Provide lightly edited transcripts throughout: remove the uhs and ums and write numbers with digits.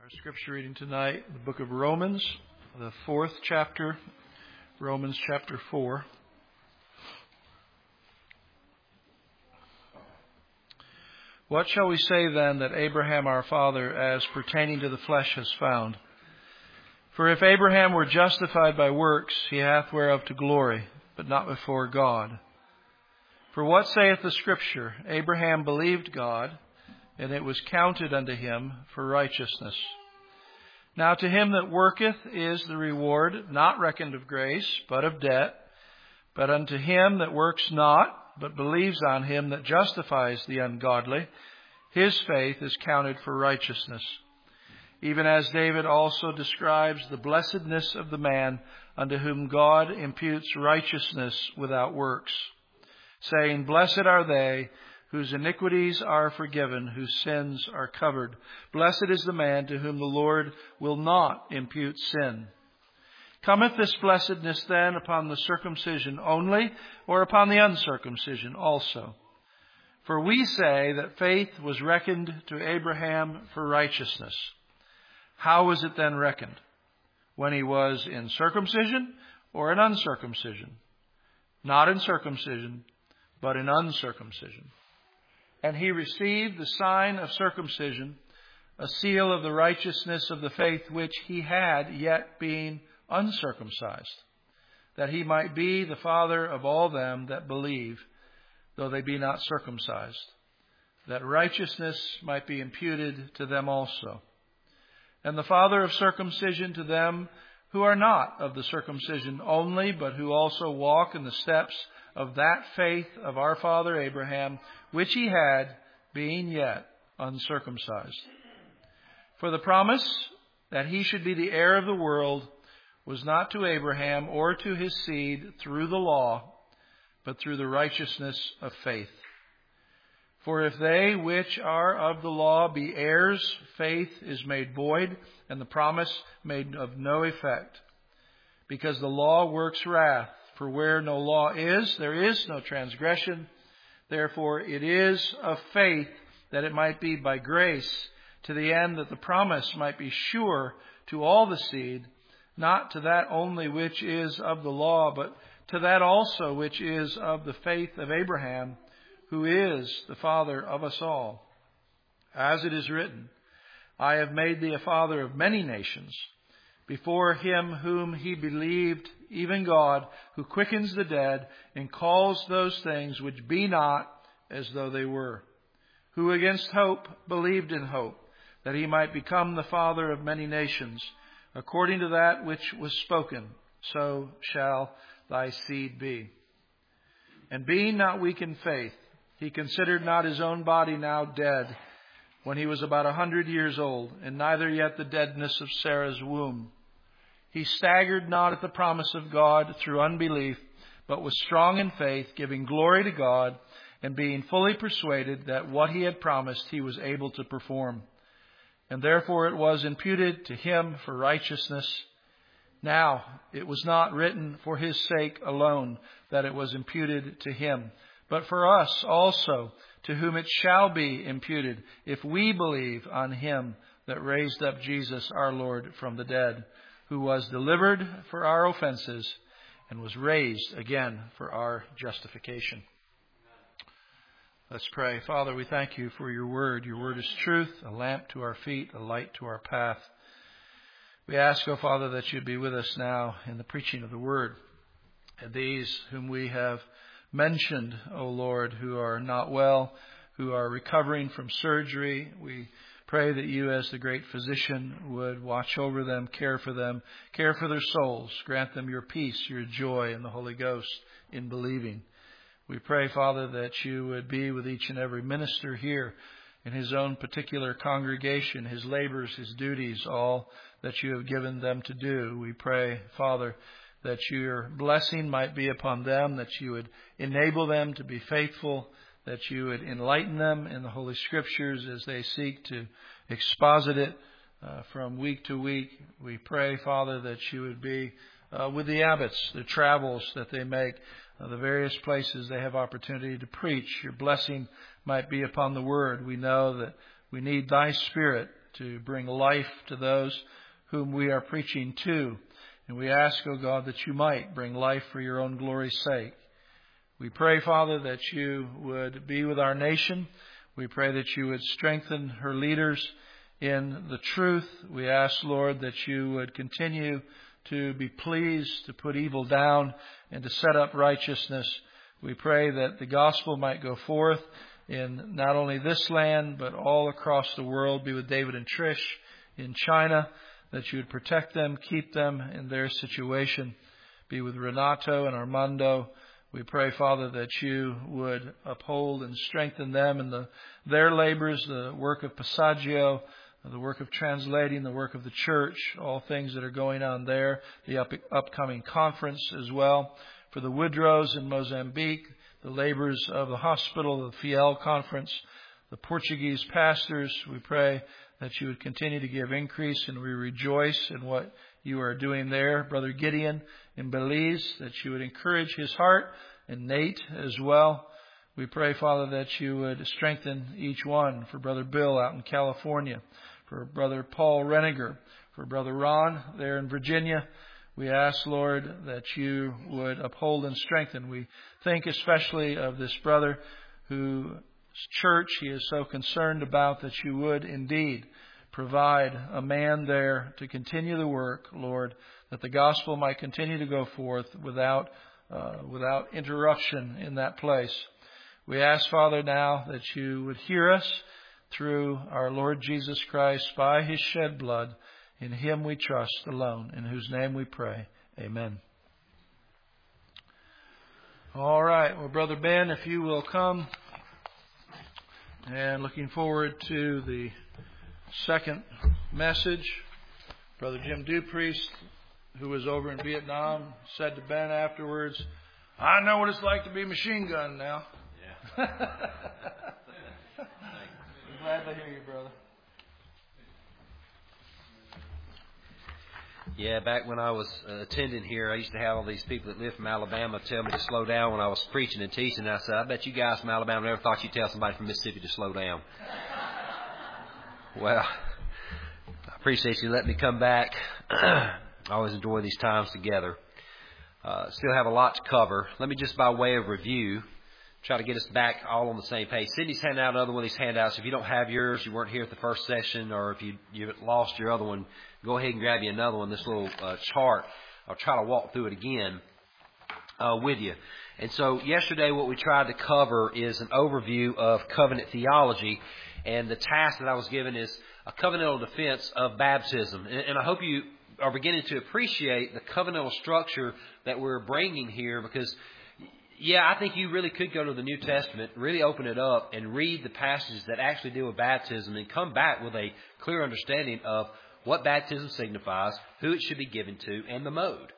Our scripture reading tonight, the book of Romans, the 4th chapter, Romans chapter 4. What shall we say then that Abraham our father as pertaining to the flesh has found? For if Abraham were justified by works, he hath whereof to glory, but not before God. For what saith the scripture? Abraham believed God, and it was counted unto him for righteousness. Now to him that worketh is the reward not reckoned of grace, but of debt. But unto him that works not, but believes on him that justifies the ungodly, his faith is counted for righteousness. Even as David also describes the blessedness of the man unto whom God imputes righteousness without works, saying, Blessed are they whose iniquities are forgiven, whose sins are covered. Blessed is the man to whom the Lord will not impute sin. Cometh this blessedness then upon the circumcision only, or upon the uncircumcision also? For we say that faith was reckoned to Abraham for righteousness. How was it then reckoned? When he was in circumcision or in uncircumcision? Not in circumcision, but in uncircumcision. And he received the sign of circumcision, a seal of the righteousness of the faith which he had, yet being uncircumcised, that he might be the father of all them that believe, though they be not circumcised, that righteousness might be imputed to them also. And the father of circumcision to them who are not of the circumcision only, but who also walk in the steps of that faith of our father Abraham, which he had, being yet uncircumcised. For the promise that he should be the heir of the world was not to Abraham or to his seed through the law, but through the righteousness of faith. For if they which are of the law be heirs, faith is made void, and the promise made of no effect. Because the law works wrath, for where no law is, there is no transgression. Therefore it is of faith that it might be by grace, to the end that the promise might be sure to all the seed, not to that only which is of the law, but to that also which is of the faith of Abraham, who is the father of us all. As it is written, I have made thee a father of many nations, before him whom he believed, even God, who quickens the dead, and calls those things which be not as though they were, who against hope believed in hope, that he might become the father of many nations, according to that which was spoken, so shall thy seed be. And being not weak in faith, he considered not his own body now dead, when he was about 100 years old, and neither yet the deadness of Sarah's womb. He staggered not at the promise of God through unbelief, but was strong in faith, giving glory to God, and being fully persuaded that what he had promised he was able to perform. And therefore it was imputed to him for righteousness. Now it was not written for his sake alone that it was imputed to him, but for us also, to whom it shall be imputed, if we believe on him that raised up Jesus our Lord from the dead, who was delivered for our offenses and was raised again for our justification. Let's pray. Father, we thank you for your word. Your word is truth, a lamp to our feet, a light to our path. We ask, O Father, that you be with us now in the preaching of the word. And these whom we have mentioned, O Lord, who are not well, who are recovering from surgery, we pray that you as the great physician would watch over them, care for their souls, grant them your peace, your joy in the Holy Ghost in believing. We pray, Father, that you would be with each and every minister here in his own particular congregation, his labors, his duties, all that you have given them to do. We pray, Father, that your blessing might be upon them, that you would enable them to be faithful, that you would enlighten them in the Holy Scriptures as they seek to exposit it from week to week. We pray, Father, that you would be with the abbots, the travels that they make, the various places they have opportunity to preach. Your blessing might be upon the Word. We know that we need thy Spirit to bring life to those whom we are preaching to. And we ask, O God, that you might bring life for your own glory's sake. We pray, Father, that you would be with our nation. We pray that you would strengthen her leaders in the truth. We ask, Lord, that you would continue to be pleased to put evil down and to set up righteousness. We pray that the gospel might go forth in not only this land, but all across the world. Be with David and Trish in China, that you would protect them, keep them in their situation. Be with Renato and Armando. We pray, Father, that you would uphold and strengthen them in their labors, the work of Passaggio, the work of translating, the work of the church, all things that are going on there, the upcoming conference as well. For the Woodrows in Mozambique, the labors of the hospital, the Fiel conference, the Portuguese pastors, we pray that you would continue to give increase, and we rejoice in what you are doing there. Brother Gideon in Belize, that you would encourage his heart, and Nate as well. We pray, Father, that you would strengthen each one. For Brother Bill out in California, for Brother Paul Reniger, for Brother Ron there in Virginia. We ask, Lord, that you would uphold and strengthen. We think especially of this brother whose church he is so concerned about, that you would indeed provide a man there to continue the work, Lord, that the gospel might continue to go forth without interruption in that place. We ask, Father, now that you would hear us through our Lord Jesus Christ by his shed blood. In him we trust alone, in whose name we pray. Amen. All right. Well, Brother Ben, if you will come. And looking forward to the second message. Brother Jim Dupriest, who was over in Vietnam, said to Ben afterwards, "I know what it's like to be machine gunned now." Yeah. I'm glad to hear you, brother. Yeah, back when I was attending here, I used to have all these people that lived from Alabama tell me to slow down when I was preaching and teaching. And I said, I bet you guys from Alabama never thought you'd tell somebody from Mississippi to slow down. Well, I appreciate you letting me come back. I always enjoy these times together. Still have a lot to cover. Let me just, by way of review, try to get us back all on the same page. Sydney's handing out another one of these handouts. If you don't have yours, you weren't here at the first session, or if you lost your other one, go ahead and grab you another one, this little chart. I'll try to walk through it again with you. And so yesterday what we tried to cover is an overview of covenant theology. And the task that I was given is a covenantal defense of baptism. And I hope you are beginning to appreciate the covenantal structure that we're bringing here, because yeah, I think you really could go to the New Testament, really open it up and read the passages that actually deal with baptism and come back with a clear understanding of what baptism signifies, who it should be given to, and the mode.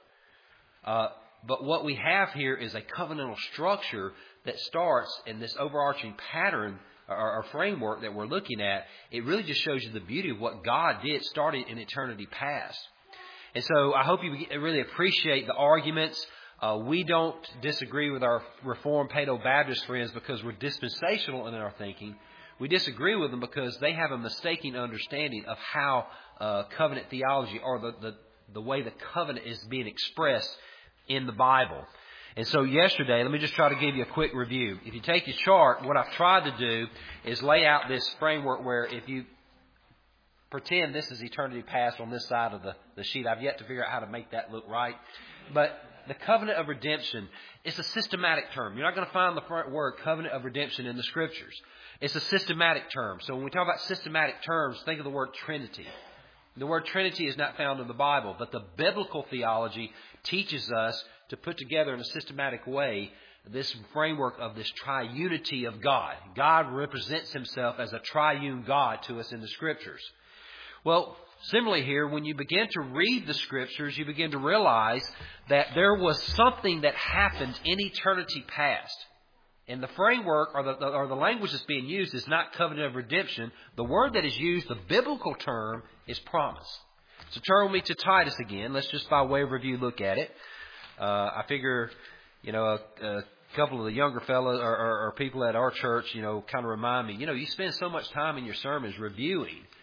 But what we have here is a covenantal structure that starts in this overarching pattern or framework that we're looking at. It really just shows you the beauty of what God did starting in eternity past. And so I hope you really appreciate the arguments. We don't disagree with our Reformed Paedo-Baptist friends because we're dispensational in our thinking. We disagree with them because they have a mistaken understanding of how covenant theology, or the way the covenant is being expressed in the Bible. And so yesterday, let me just try to give you a quick review. If you take your chart, what I've tried to do is lay out this framework where if you pretend this is eternity past on this side of the sheet, I've yet to figure out how to make that look right. But the covenant of redemption is a systematic term. You're not going to find the word covenant of redemption in the Scriptures. It's a systematic term. So when we talk about systematic terms, think of the word Trinity. The word Trinity is not found in the Bible, but the biblical theology teaches us to put together in a systematic way this framework of this triunity of God. God represents himself as a triune God to us in the Scriptures. Well, similarly here, when you begin to read the Scriptures, you begin to realize that there was something that happened in eternity past. And the framework or the language that's being used is not covenant of redemption. The word that is used, the biblical term, is promise. So turn with me to Titus again. Let's just by way of review look at it. I figure, a couple of the younger fellows or people at our church, kind of remind me, you spend so much time in your sermons reviewing.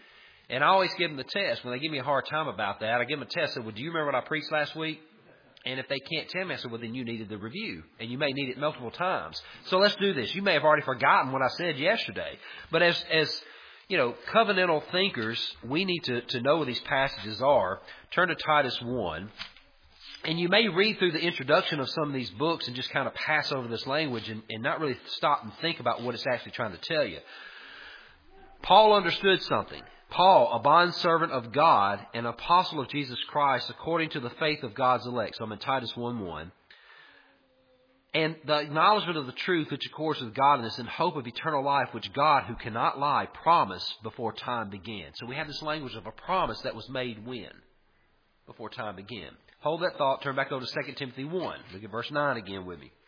And I always give them the test. When they give me a hard time about that, I give them a test. I say, well, do you remember what I preached last week? And if they can't tell me, I said, well, then you needed the review. And you may need it multiple times. So let's do this. You may have already forgotten what I said yesterday. But as you know, covenantal thinkers, we need to know what these passages are. Turn to Titus 1. And you may read through the introduction of some of these books and just kind of pass over this language and not really stop and think about what it's actually trying to tell you. Paul understood something. Paul, a bondservant of God, an apostle of Jesus Christ, according to the faith of God's elect. So I'm in Titus 1:1. And the acknowledgement of the truth which accords with godliness and hope of eternal life, which God, who cannot lie, promised before time began. So we have this language of a promise that was made when? Before time began. Hold that thought. Turn back over to 2 Timothy 1. Look at verse 9 again with me.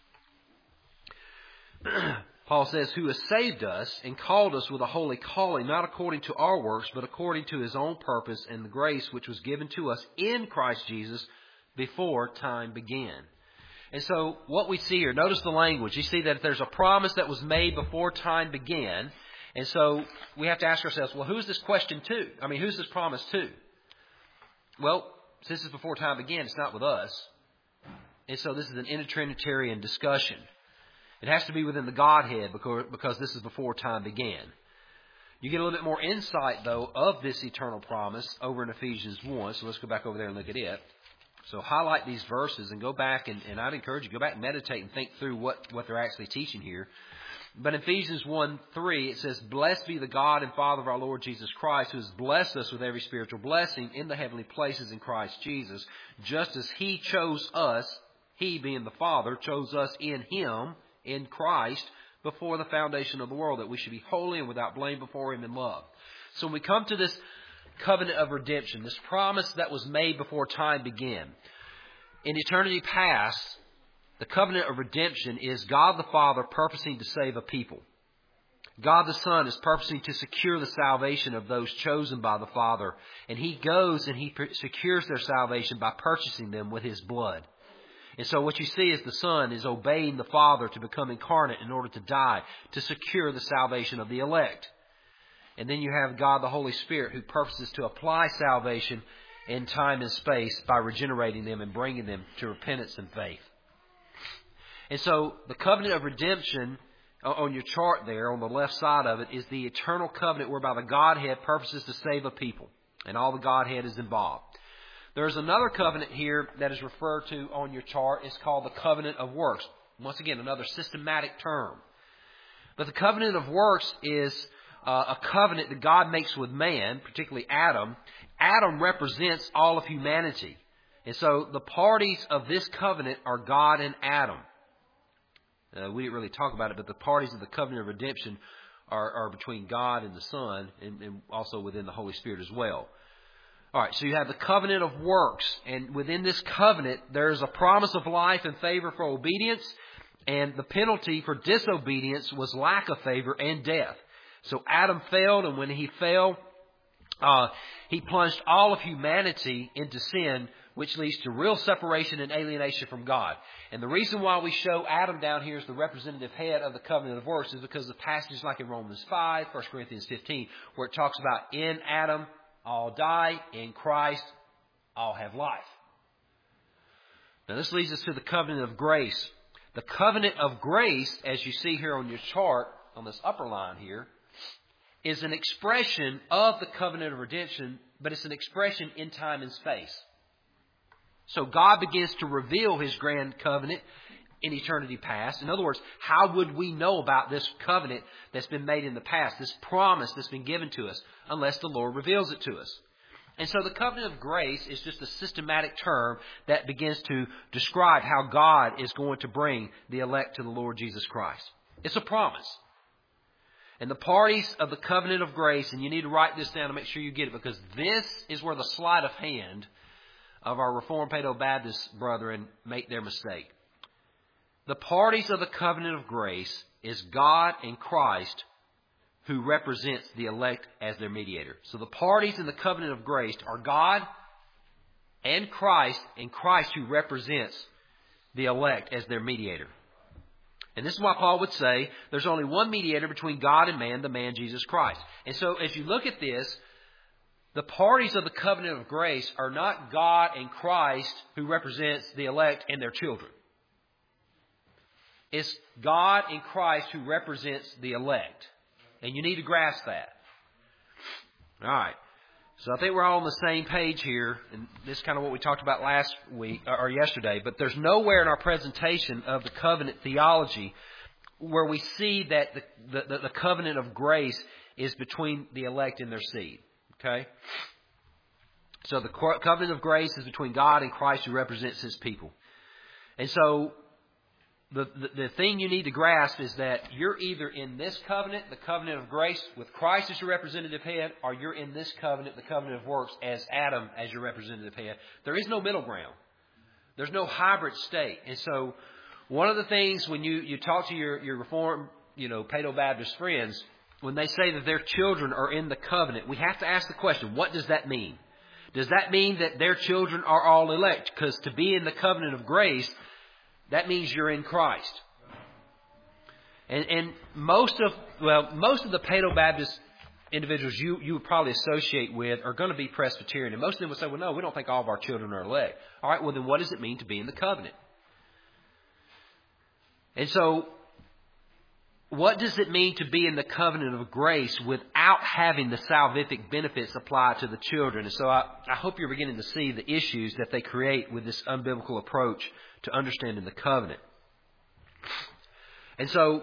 Paul says, who has saved us and called us with a holy calling, not according to our works, but according to his own purpose and the grace which was given to us in Christ Jesus before time began. And so what we see here, notice the language. You see that there's a promise that was made before time began. And so we have to ask ourselves, well, who's this question to? I mean, who's this promise to? Well, since it's before time began, it's not with us. And so this is an intertrinitarian discussion. It has to be within the Godhead because this is before time began. You get a little bit more insight, though, of this eternal promise over in Ephesians 1. So let's go back over there and look at it. So highlight these verses and go back, and I'd encourage you to go back and meditate and think through what they're actually teaching here. But in Ephesians 1:3, it says, blessed be the God and Father of our Lord Jesus Christ, who has blessed us with every spiritual blessing in the heavenly places in Christ Jesus, just as he chose us, he being the Father, chose us in him, in Christ, before the foundation of the world, that we should be holy and without blame before him in love. So when we come to this covenant of redemption, this promise that was made before time began, in eternity past, the covenant of redemption is God the Father purposing to save a people. God the Son is purposing to secure the salvation of those chosen by the Father. And he goes and he secures their salvation by purchasing them with his blood. And so what you see is the Son is obeying the Father to become incarnate in order to die, to secure the salvation of the elect. And then you have God the Holy Spirit, who purposes to apply salvation in time and space by regenerating them and bringing them to repentance and faith. And so the covenant of redemption on your chart there on the left side of it is the eternal covenant whereby the Godhead purposes to save a people. And all the Godhead is involved. There's another covenant here that is referred to on your chart. It's called the covenant of works. Once again, another systematic term. But the covenant of works is a covenant that God makes with man, particularly Adam. Adam represents all of humanity. And so the parties of this covenant are God and Adam. We didn't really talk about it, but the parties of the covenant of redemption are between God and the Son and also within the Holy Spirit as well. All right, so you have the covenant of works, and within this covenant, there's a promise of life and favor for obedience, and the penalty for disobedience was lack of favor and death. So Adam failed, and when he fell, he plunged all of humanity into sin, which leads to real separation and alienation from God. And the reason why we show Adam down here as the representative head of the covenant of works is because of passages like in Romans 5, 1 Corinthians 15, where it talks about in Adam all die, in Christ all have life. Now this leads us to the covenant of grace. The covenant of grace, as you see here on your chart, on this upper line here, is an expression of the covenant of redemption, but it's an expression in time and space. So God begins to reveal his grand covenant in eternity past. In other words, how would we know about this covenant that's been made in the past, this promise that's been given to us, unless the Lord reveals it to us? And so the covenant of grace is just a systematic term that begins to describe how God is going to bring the elect to the Lord Jesus Christ. It's a promise. And the parties of the covenant of grace, and you need to write this down to make sure you get it, because this is where the sleight of hand of our Reformed Paedo-Baptist brethren make their mistake. The parties of the covenant of grace is God and Christ, who represents the elect as their mediator. So the parties in the covenant of grace are God and Christ who represents the elect as their mediator. And this is why Paul would say there's only one mediator between God and man, the man Jesus Christ. And so as you look at this, the parties of the covenant of grace are not God and Christ who represents the elect and their children. It's God and Christ who represents the elect. And you need to grasp that. All right. So I think we're all on the same page here. And this is kind of what we talked about last week or yesterday. But there's nowhere in our presentation of the covenant theology where we see that the covenant of grace is between the elect and their seed. Okay? So the covenant of grace is between God and Christ who represents His people. And so the thing you need to grasp is that you're either in this covenant, the covenant of grace, with Christ as your representative head, or you're in this covenant, the covenant of works, as Adam as your representative head. There is no middle ground. There's no hybrid state. And so one of the things when you talk to your Reformed, Paedo-Baptist friends, when they say that their children are in the covenant, we have to ask the question, what does that mean? Does that mean that their children are all elect? Because to be in the covenant of grace, that means you're in Christ. And most of the Paedo-Baptist individuals you would probably associate with are going to be Presbyterian. And most of them would say, well, no, we don't think all of our children are elect. All right, well, then what does it mean to be in the covenant? And so, what does it mean to be in the covenant of grace without having the salvific benefits applied to the children? And so I hope you're beginning to see the issues that they create with this unbiblical approach to understanding the covenant. And so,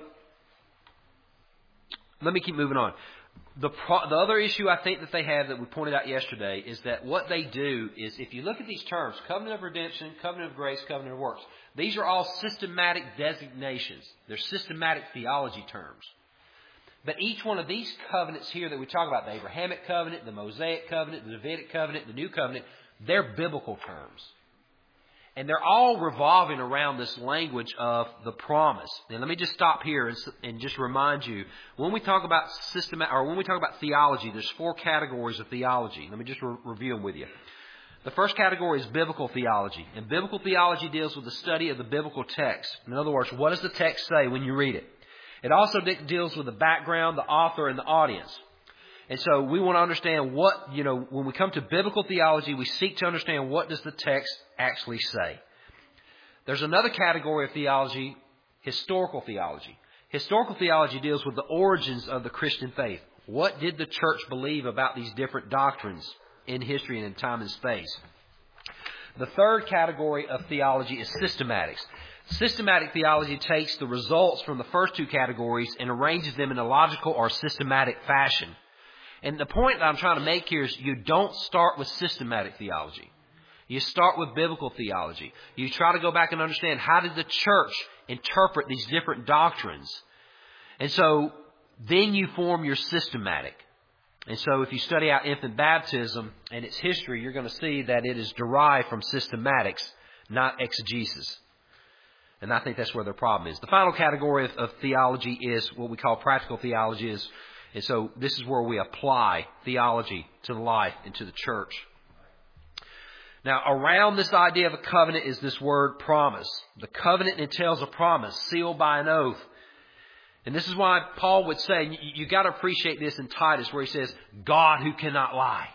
let me keep moving on. The other issue I think that they have that we pointed out yesterday is that what they do is, if you look at these terms, covenant of redemption, covenant of grace, covenant of works, these are all systematic designations. They're systematic theology terms. But each one of these covenants here that we talk about, the Abrahamic covenant, the Mosaic covenant, the Davidic covenant, the New covenant, they're biblical terms. And they're all revolving around this language of the promise. Now, let me just stop here and just remind you, when we talk about when we talk about theology, there's 4 categories of theology. Let me just review them with you. The first category is biblical theology. And biblical theology deals with the study of the biblical text. In other words, what does the text say when you read it? It also deals with the background, the author, and the audience. And so we want to understand when we come to biblical theology, we seek to understand what does the text actually say. There's another category of theology, historical theology. Historical theology deals with the origins of the Christian faith. What did the church believe about these different doctrines in history and in time and space? The third category of theology is systematics. Systematic theology takes the results from the first 2 categories and arranges them in a logical or systematic fashion. And the point that I'm trying to make here is you don't start with systematic theology. You start with biblical theology. You try to go back and understand, how did the church interpret these different doctrines? And so then you form your systematic. And so if you study out infant baptism and its history, you're going to see that it is derived from systematics, not exegesis. And I think that's where the problem is. The final category of theology is what we call practical theology. And so this is where we apply theology to life and to the church. Now, around this idea of a covenant is this word promise. The covenant entails a promise sealed by an oath. And this is why Paul would say, you got to appreciate this in Titus, where he says, God who cannot lie.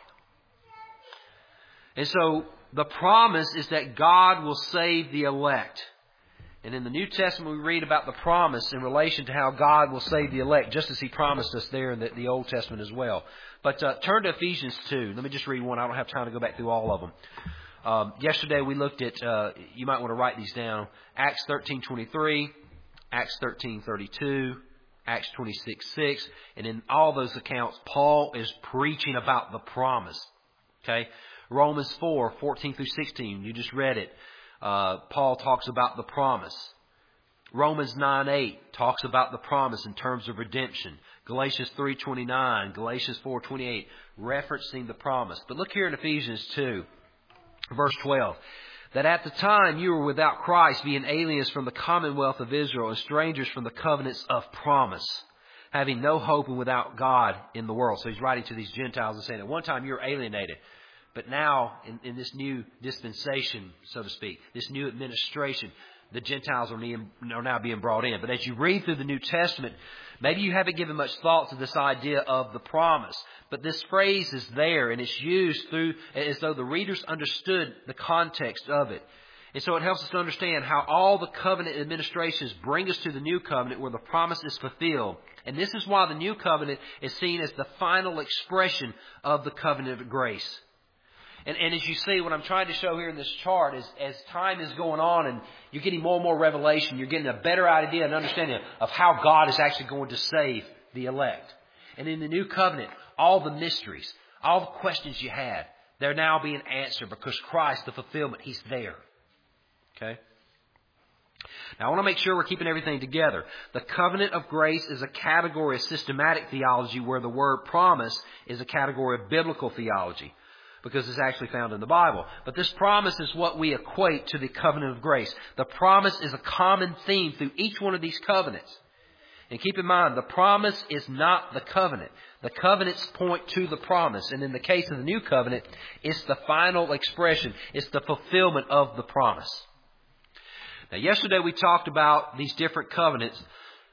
And so the promise is that God will save the elect. And in the New Testament, we read about the promise in relation to how God will save the elect, just as He promised us there in the Old Testament as well. But turn to Ephesians 2. Let me just read one. I don't have time to go back through all of them. Yesterday we looked at, you might want to write these down, Acts 13:23, Acts 13:32, Acts 26:6. And in all those accounts, Paul is preaching about the promise. Okay? Romans 4:14 through 16, you just read it. Paul talks about the promise. Romans 9:8 talks about the promise in terms of redemption. Galatians 3:29, Galatians 4:28, referencing the promise. But look here in Ephesians 2, verse 12. That at the time you were without Christ, being aliens from the commonwealth of Israel and strangers from the covenants of promise, having no hope and without God in the world. So he's writing to these Gentiles and saying, at one time you were alienated. But now, in this new dispensation, so to speak, this new administration, the Gentiles are now being brought in. But as you read through the New Testament, maybe you haven't given much thought to this idea of the promise. But this phrase is there, and it's used through as though the readers understood the context of it. And so it helps us to understand how all the covenant administrations bring us to the new covenant where the promise is fulfilled. And this is why the new covenant is seen as the final expression of the covenant of grace. And as you see, what I'm trying to show here in this chart is as time is going on and you're getting more and more revelation, you're getting a better idea and understanding of how God is actually going to save the elect. And in the new covenant, all the mysteries, all the questions you had, they're now being answered because Christ, the fulfillment, He's there. Okay? Now, I want to make sure we're keeping everything together. The covenant of grace is a category of systematic theology where the word promise is a category of biblical theology because it's actually found in the Bible. But this promise is what we equate to the covenant of grace. The promise is a common theme through each one of these covenants. And keep in mind, the promise is not the covenant. The covenants point to the promise. And in the case of the new covenant, it's the final expression. It's the fulfillment of the promise. Now, yesterday we talked about these different covenants.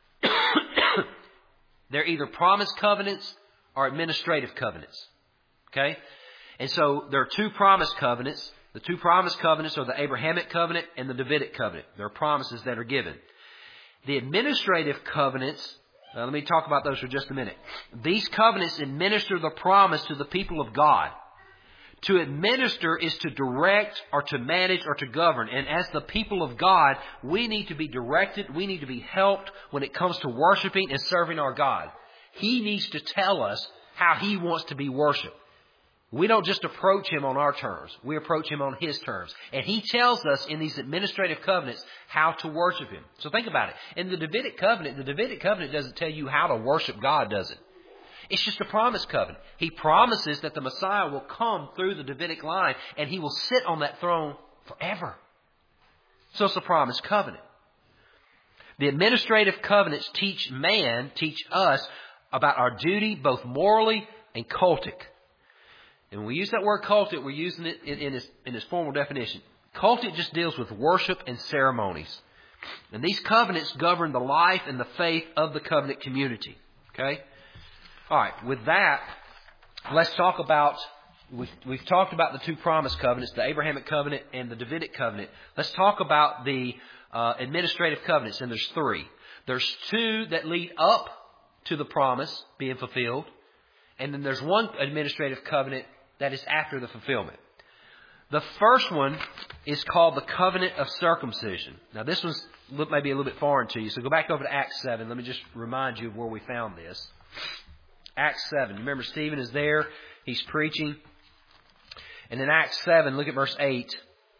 They're either promise covenants or administrative covenants. Okay? And so there are two promise covenants. The two promise covenants are the Abrahamic covenant and the Davidic covenant. There are promises that are given. The administrative covenants, let me talk about those for just a minute. These covenants administer the promise to the people of God. To administer is to direct or to manage or to govern. And as the people of God, we need to be directed, we need to be helped when it comes to worshiping and serving our God. He needs to tell us how He wants to be worshiped. We don't just approach Him on our terms. We approach Him on His terms. And He tells us in these administrative covenants how to worship Him. So think about it. In the Davidic covenant doesn't tell you how to worship God, does it? It's just a promise covenant. He promises that the Messiah will come through the Davidic line and He will sit on that throne forever. So it's a promise covenant. The administrative covenants teach us about our duty both morally and cultic. And when we use that word cultic, we're using it in its formal definition. Cultic just deals with worship and ceremonies. And these covenants govern the life and the faith of the covenant community. Okay? All right, with that, let's talk about, we've talked about the two promise covenants, the Abrahamic covenant and the Davidic covenant. Let's talk about the administrative covenants, and there's three. There's two that lead up to the promise being fulfilled, and then there's one administrative covenant that is after the fulfillment. The first one is called the covenant of circumcision. Now, this one's maybe a little bit foreign to you, so go back over to Acts 7. Let me just remind you of where we found this. Acts 7. Remember, Stephen is there. He's preaching. And in Acts 7, look at verse 8.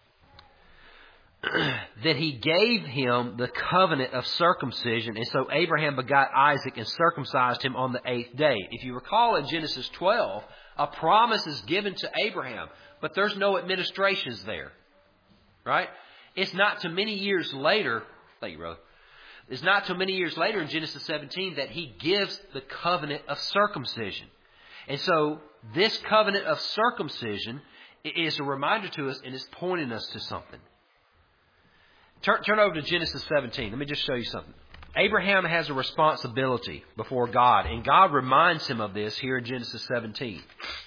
Then He gave him the covenant of circumcision. And so Abraham begot Isaac and circumcised him on the 8th day. If you recall in Genesis 12, a promise is given to Abraham. But there's no administrations there. Right? It's not too many years later. Thank you, brother. It's not too many years later in Genesis 17 that He gives the covenant of circumcision. And so this covenant of circumcision is a reminder to us and is pointing us to something. Turn over to Genesis 17. Let me just show you something. Abraham has a responsibility before God, and God reminds him of this here in Genesis 17.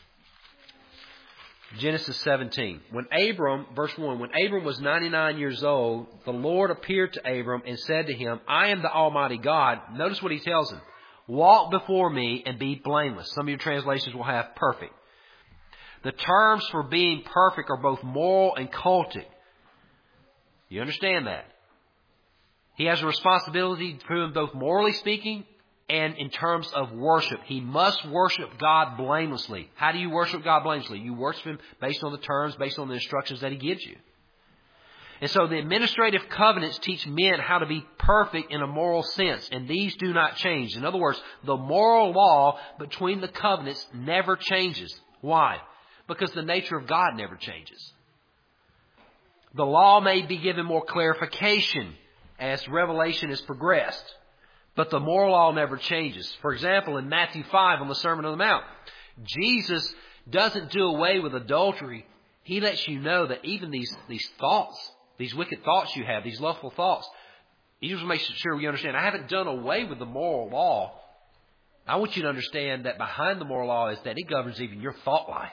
Genesis 17. Verse 1, when Abram was 99 years old, the Lord appeared to Abram and said to him, I am the Almighty God. Notice what He tells him. Walk before me and be blameless. Some of your translations will have perfect. The terms for being perfect are both moral and cultic. You understand that? He has a responsibility to him both morally speaking and in terms of worship. He must worship God blamelessly. How do you worship God blamelessly? You worship Him based on the terms, based on the instructions that He gives you. And so the administrative covenants teach men how to be perfect in a moral sense, and these do not change. In other words, the moral law between the covenants never changes. Why? Because the nature of God never changes. The law may be given more clarification as revelation has progressed, but the moral law never changes. For example, in Matthew 5 on the Sermon on the Mount, Jesus doesn't do away with adultery. He lets you know that even these thoughts these wicked thoughts you have, these lustful thoughts. He just makes sure we understand, I haven't done away with the moral law. I want you to understand that behind the moral law is that it governs even your thought life.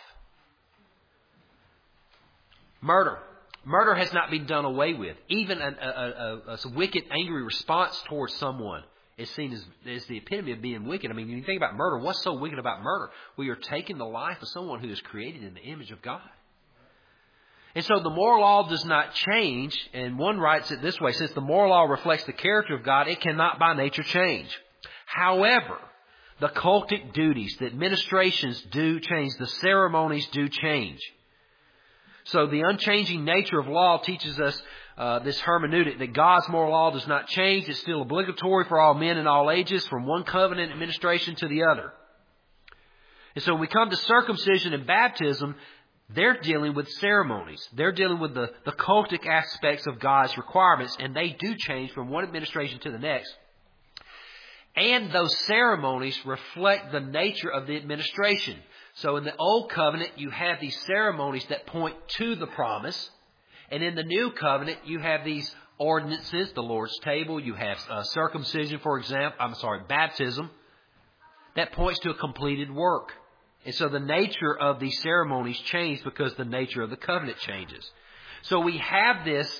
Murder. Murder has not been done away with. Even a wicked, angry response towards someone is seen as the epitome of being wicked. I mean, when you think about murder, what's so wicked about murder? Well, you're taking the life of someone who is created in the image of God. And so the moral law does not change. And one writes it this way, since the moral law reflects the character of God, it cannot by nature change. However, the cultic duties, the administrations do change. The ceremonies do change. So the unchanging nature of law teaches us this hermeneutic that God's moral law does not change. It's still obligatory for all men in all ages, from one covenant administration to the other. And so when we come to circumcision and baptism, they're dealing with ceremonies. They're dealing with the cultic aspects of God's requirements, and they do change from one administration to the next. And those ceremonies reflect the nature of the administration. So in the Old Covenant, you have these ceremonies that point to the promise. And in the New Covenant, you have these ordinances, the Lord's table. You have circumcision, baptism, that points to a completed work. And so the nature of these ceremonies change because the nature of the covenant changes. So we have this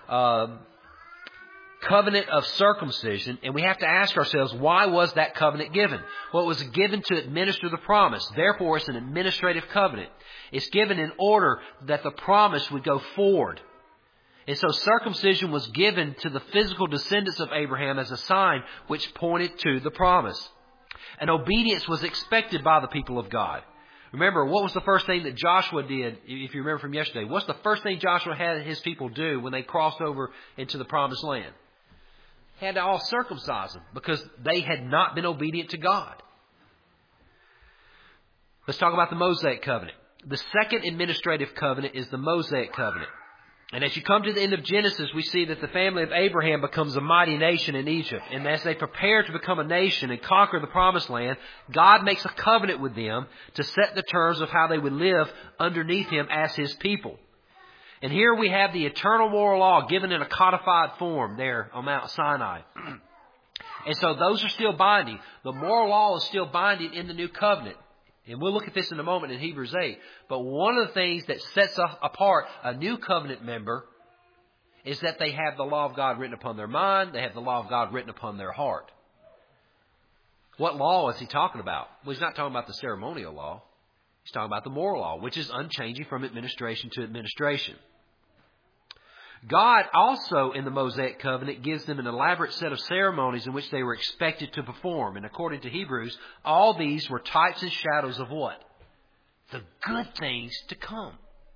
covenant of circumcision, and we have to ask ourselves, why was that covenant given? Well, it was given to administer the promise. Therefore, it's an administrative covenant. It's given in order that the promise would go forward. And so circumcision was given to the physical descendants of Abraham as a sign which pointed to the promise. And obedience was expected by the people of God. Remember, what was the first thing that Joshua did, if you remember from yesterday? What's the first thing Joshua had his people do when they crossed over into the promised land? Had to all circumcise them because they had not been obedient to God. Let's talk about the Mosaic covenant. The second administrative covenant is the Mosaic covenant. And as you come to the end of Genesis, we see that the family of Abraham becomes a mighty nation in Egypt. And as they prepare to become a nation and conquer the promised land, God makes a covenant with them to set the terms of how they would live underneath Him as His people. And here we have the eternal moral law given in a codified form there on Mount Sinai. And so those are still binding. The moral law is still binding in the new covenant. And we'll look at this in a moment in Hebrews 8. But one of the things that sets apart a new covenant member is that they have the law of God written upon their mind. They have the law of God written upon their heart. What law is he talking about? Well, he's not talking about the ceremonial law. He's talking about the moral law, which is unchanging from administration to administration. God also, in the Mosaic covenant, gives them an elaborate set of ceremonies in which they were expected to perform. And according to Hebrews, all these were types and shadows of what? The good things to come.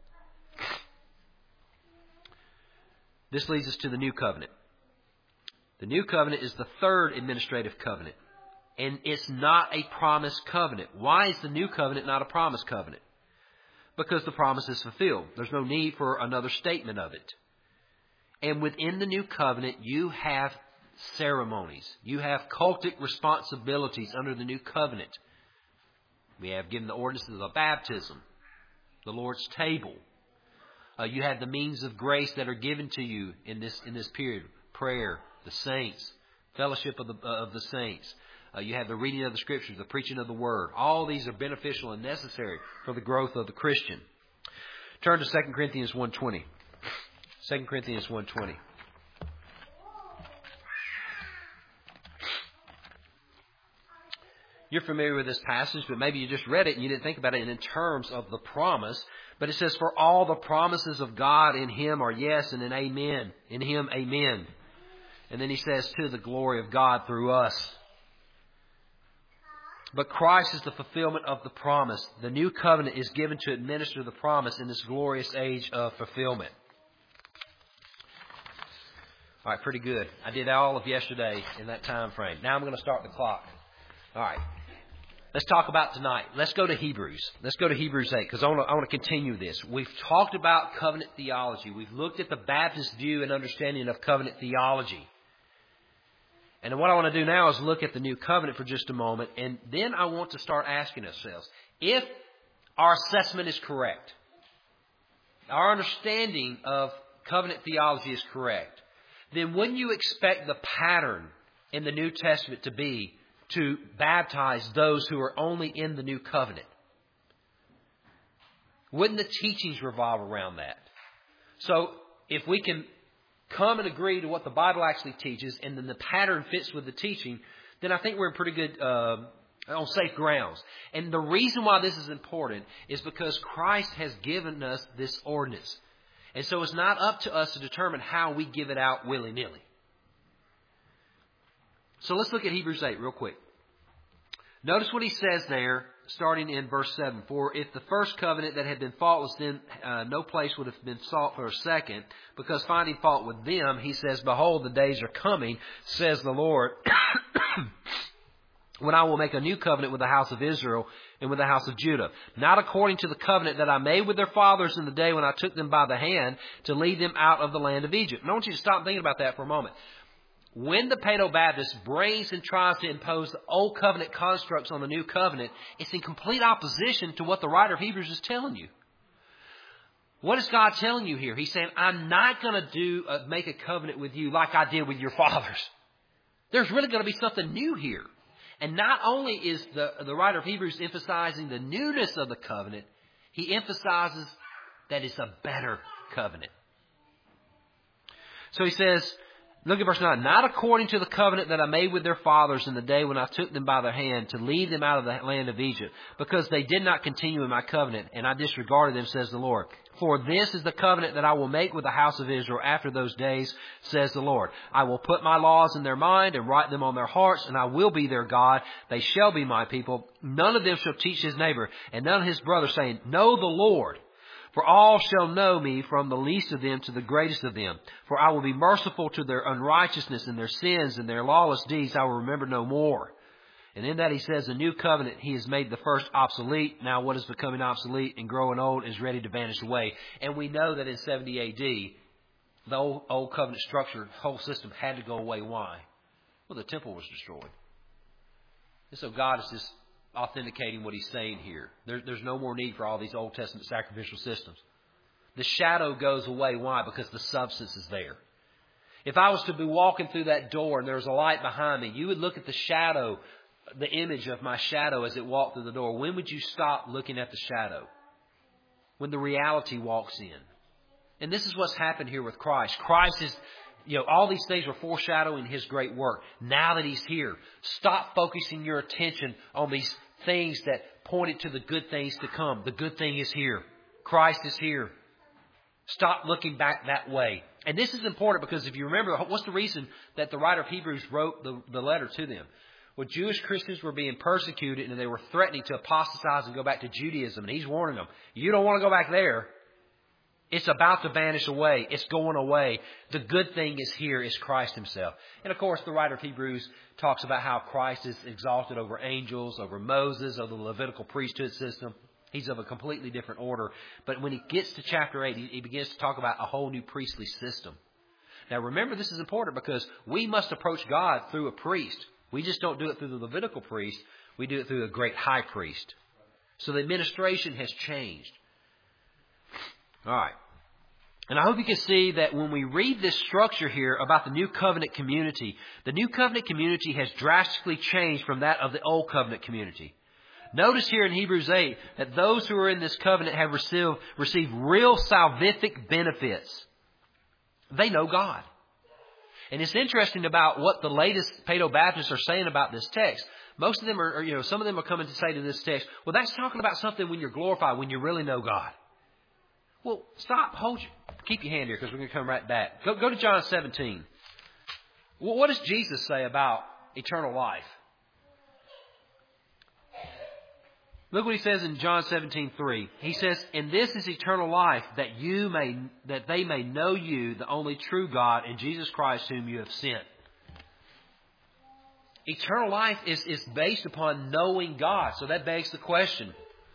This leads us to the New Covenant. The New Covenant is the third administrative covenant. And it's not a promise covenant. Why is the New Covenant not a promise covenant? Because the promise is fulfilled. There's no need for another statement of it. And within the New Covenant, you have ceremonies. You have cultic responsibilities under the New Covenant. We have given the ordinances of baptism, the Lord's table. You have the means of grace that are given to you in this period. Prayer, the saints, fellowship of the saints. You have the reading of the Scriptures, the preaching of the Word. All these are beneficial and necessary for the growth of the Christian. Turn to 2 Corinthians 1:20. 2 Corinthians 1:20. You're familiar with this passage, but maybe you just read it and you didn't think about it in terms of the promise. But it says, for all the promises of God in Him are yes and an amen. In Him, amen. And then he says, to the glory of God through us. But Christ is the fulfillment of the promise. The new covenant is given to administer the promise in this glorious age of fulfillment. All right, pretty good. I did all of yesterday in that time frame. Now I'm going to start the clock. All right. Let's talk about tonight. Let's go to Hebrews. Let's go to Hebrews 8 because I want to continue this. We've talked about covenant theology. We've looked at the Baptist view and understanding of covenant theology. And what I want to do now is look at the new covenant for just a moment. And then I want to start asking ourselves, if our assessment is correct, our understanding of covenant theology is correct, then wouldn't you expect the pattern in the New Testament to be to baptize those who are only in the new covenant? Wouldn't the teachings revolve around that? So if we can come and agree to what the Bible actually teaches, and then the pattern fits with the teaching, then I think we're in pretty good, on safe grounds. And the reason why this is important is because Christ has given us this ordinance. And so it's not up to us to determine how we give it out willy-nilly. So let's look at Hebrews 8 real quick. Notice what he says there, starting in verse 7. For if the first covenant that had been faultless, then no place would have been sought for a second, because finding fault with them, he says, behold, the days are coming, says the Lord, when I will make a new covenant with the house of Israel and with the house of Judah, not according to the covenant that I made with their fathers in the day when I took them by the hand to lead them out of the land of Egypt. And I want you to stop thinking about that for a moment. When the Paedo-Baptist brings and tries to impose the old covenant constructs on the new covenant, it's in complete opposition to what the writer of Hebrews is telling you. What is God telling you here? He's saying, I'm not going to make a covenant with you like I did with your fathers. There's really going to be something new here. And not only is the writer of Hebrews emphasizing the newness of the covenant, he emphasizes that it's a better covenant. So he says, look at verse 9. Not according to the covenant that I made with their fathers in the day when I took them by their hand to lead them out of the land of Egypt, because they did not continue in my covenant, and I disregarded them, says the Lord. For this is the covenant that I will make with the house of Israel after those days, says the Lord. I will put my laws in their mind and write them on their hearts, and I will be their God. They shall be my people. None of them shall teach his neighbor, and none of his brothers, saying, know the Lord. For all shall know me, from the least of them to the greatest of them. For I will be merciful to their unrighteousness and their sins and their lawless deeds I will remember no more. And in that he says, the new covenant, he has made the first obsolete. Now what is becoming obsolete and growing old is ready to vanish away. And we know that in 70 A.D., the old covenant structure, whole system had to go away. Why? Well, the temple was destroyed. And so God is just authenticating what he's saying here. There's no more need for all these Old Testament sacrificial systems. The shadow goes away. Why? Because the substance is there. If I was to be walking through that door and there was a light behind me, you would look at the shadow, the image of my shadow as it walked through the door. When would you stop looking at the shadow? When the reality walks in. And this is what's happened here with Christ. Christ is, all these things were foreshadowing his great work. Now that he's here, stop focusing your attention on these things that pointed to the good things to come. The good thing is here. Christ is here. Stop looking back that way. And this is important because if you remember, what's the reason that the writer of Hebrews wrote the letter to them? Well, Jewish Christians were being persecuted and they were threatening to apostatize and go back to Judaism. And he's warning them, you don't want to go back there. It's about to vanish away. It's going away. The good thing is here, is Christ himself. And of course, the writer of Hebrews talks about how Christ is exalted over angels, over Moses, over the Levitical priesthood system. He's of a completely different order. But when he gets to chapter 8, he begins to talk about a whole new priestly system. Now remember, this is important because we must approach God through a priest. We just don't do it through the Levitical priest. We do it through the great high priest. So the administration has changed. All right. And I hope you can see that when we read this structure here about the New Covenant community has drastically changed from that of the Old Covenant community. Notice here in Hebrews 8 that those who are in this covenant have received real salvific benefits. They know God. And it's interesting about what the latest Paedo-Baptists are saying about this text. Most of them are, some of them are coming to say to this text, well, that's talking about something when you're glorified, when you really know God. Well, stop, keep your hand here because we're going to come right back. Go to John 17. Well, what does Jesus say about eternal life? Look what he says in John 17:3. He says, and this is eternal life, that they may know you, the only true God, and Jesus Christ whom you have sent. Eternal life is based upon knowing God. So that begs the question,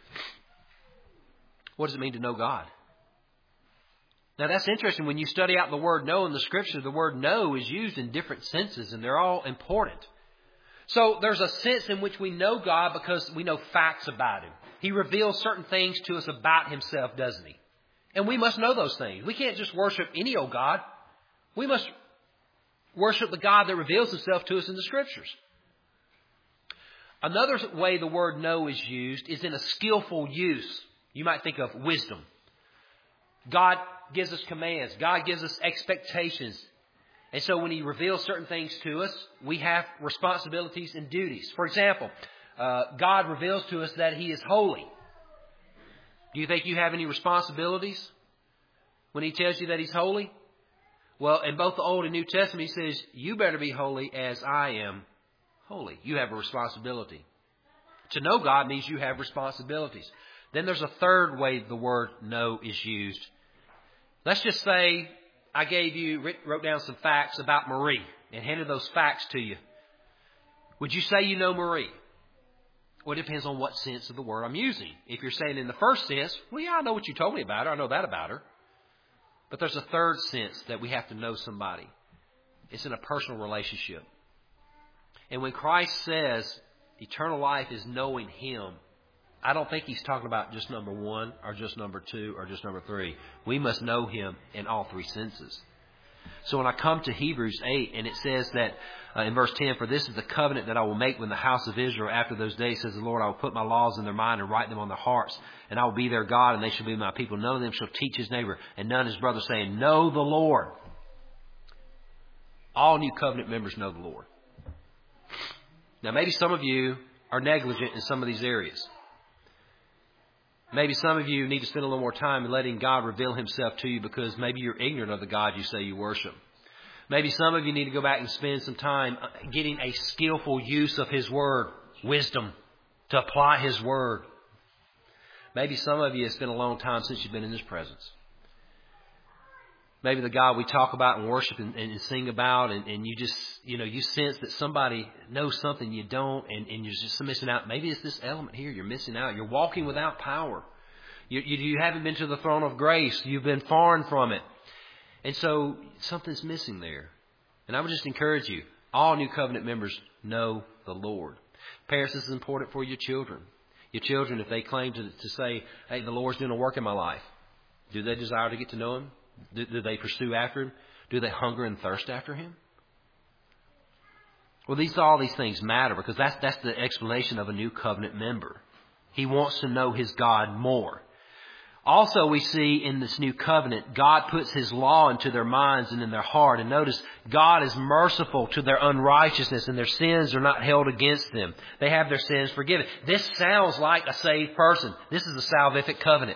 what does it mean to know God? Now that's interesting. When you study out the word know in the Scripture, the word know is used in different senses, and they're all important. So there's a sense in which we know God because we know facts about Him. He reveals certain things to us about Himself, doesn't He? And we must know those things. We can't just worship any old God. We must worship the God that reveals himself to us in the Scriptures. Another way the word know is used is in a skillful use. You might think of wisdom. God gives us commands. God gives us expectations. And so when he reveals certain things to us, we have responsibilities and duties. For example, God reveals to us that he is holy. Do you think you have any responsibilities when he tells you that he's holy? Well, in both the Old and New Testament, he says, you better be holy as I am holy. You have a responsibility. To know God means you have responsibilities. Then there's a third way the word know is used. Let's just say I wrote down some facts about Marie and handed those facts to you. Would you say you know Marie? Well, it depends on what sense of the word I'm using. If you're saying in the first sense, well, yeah, I know what you told me about her. I know that about her. But there's a third sense that we have to know somebody. It's in a personal relationship. And when Christ says eternal life is knowing him, I don't think he's talking about just number 1 or just number 2 or just number 3. We must know him in all 3 senses. So when I come to Hebrews 8 and it says that in verse 10, for this is the covenant that I will make with the house of Israel after those days, says the Lord, I will put my laws in their mind and write them on their hearts, and I will be their God, and they shall be my people. None of them shall teach his neighbor and none his brother, saying, know the Lord. All new covenant members know the Lord. Now maybe some of you are negligent in some of these areas. Maybe some of you need to spend a little more time in letting God reveal himself to you because maybe you're ignorant of the God you say you worship. Maybe some of you need to go back and spend some time getting a skillful use of his word, wisdom, to apply his word. Maybe some of you, it's been a long time since you've been in his presence. Maybe the God we talk about and worship and sing about, and you just, you sense that somebody knows something you don't, and you're just missing out. Maybe it's this element here you're missing out. You're walking without power. You haven't been to the throne of grace. You've been foreign from it. And so something's missing there. And I would just encourage you, all new covenant members know the Lord. Parents, this is important for your children. Your children, if they claim to say, hey, the Lord's doing a work in my life, do they desire to get to know him? Do they pursue after him? Do they hunger and thirst after him? Well, all these things matter because that's the explanation of a new covenant member. He wants to know his God more. Also, we see in this new covenant, God puts his law into their minds and in their heart. And notice, God is merciful to their unrighteousness and their sins are not held against them. They have their sins forgiven. This sounds like a saved person. This is a salvific covenant.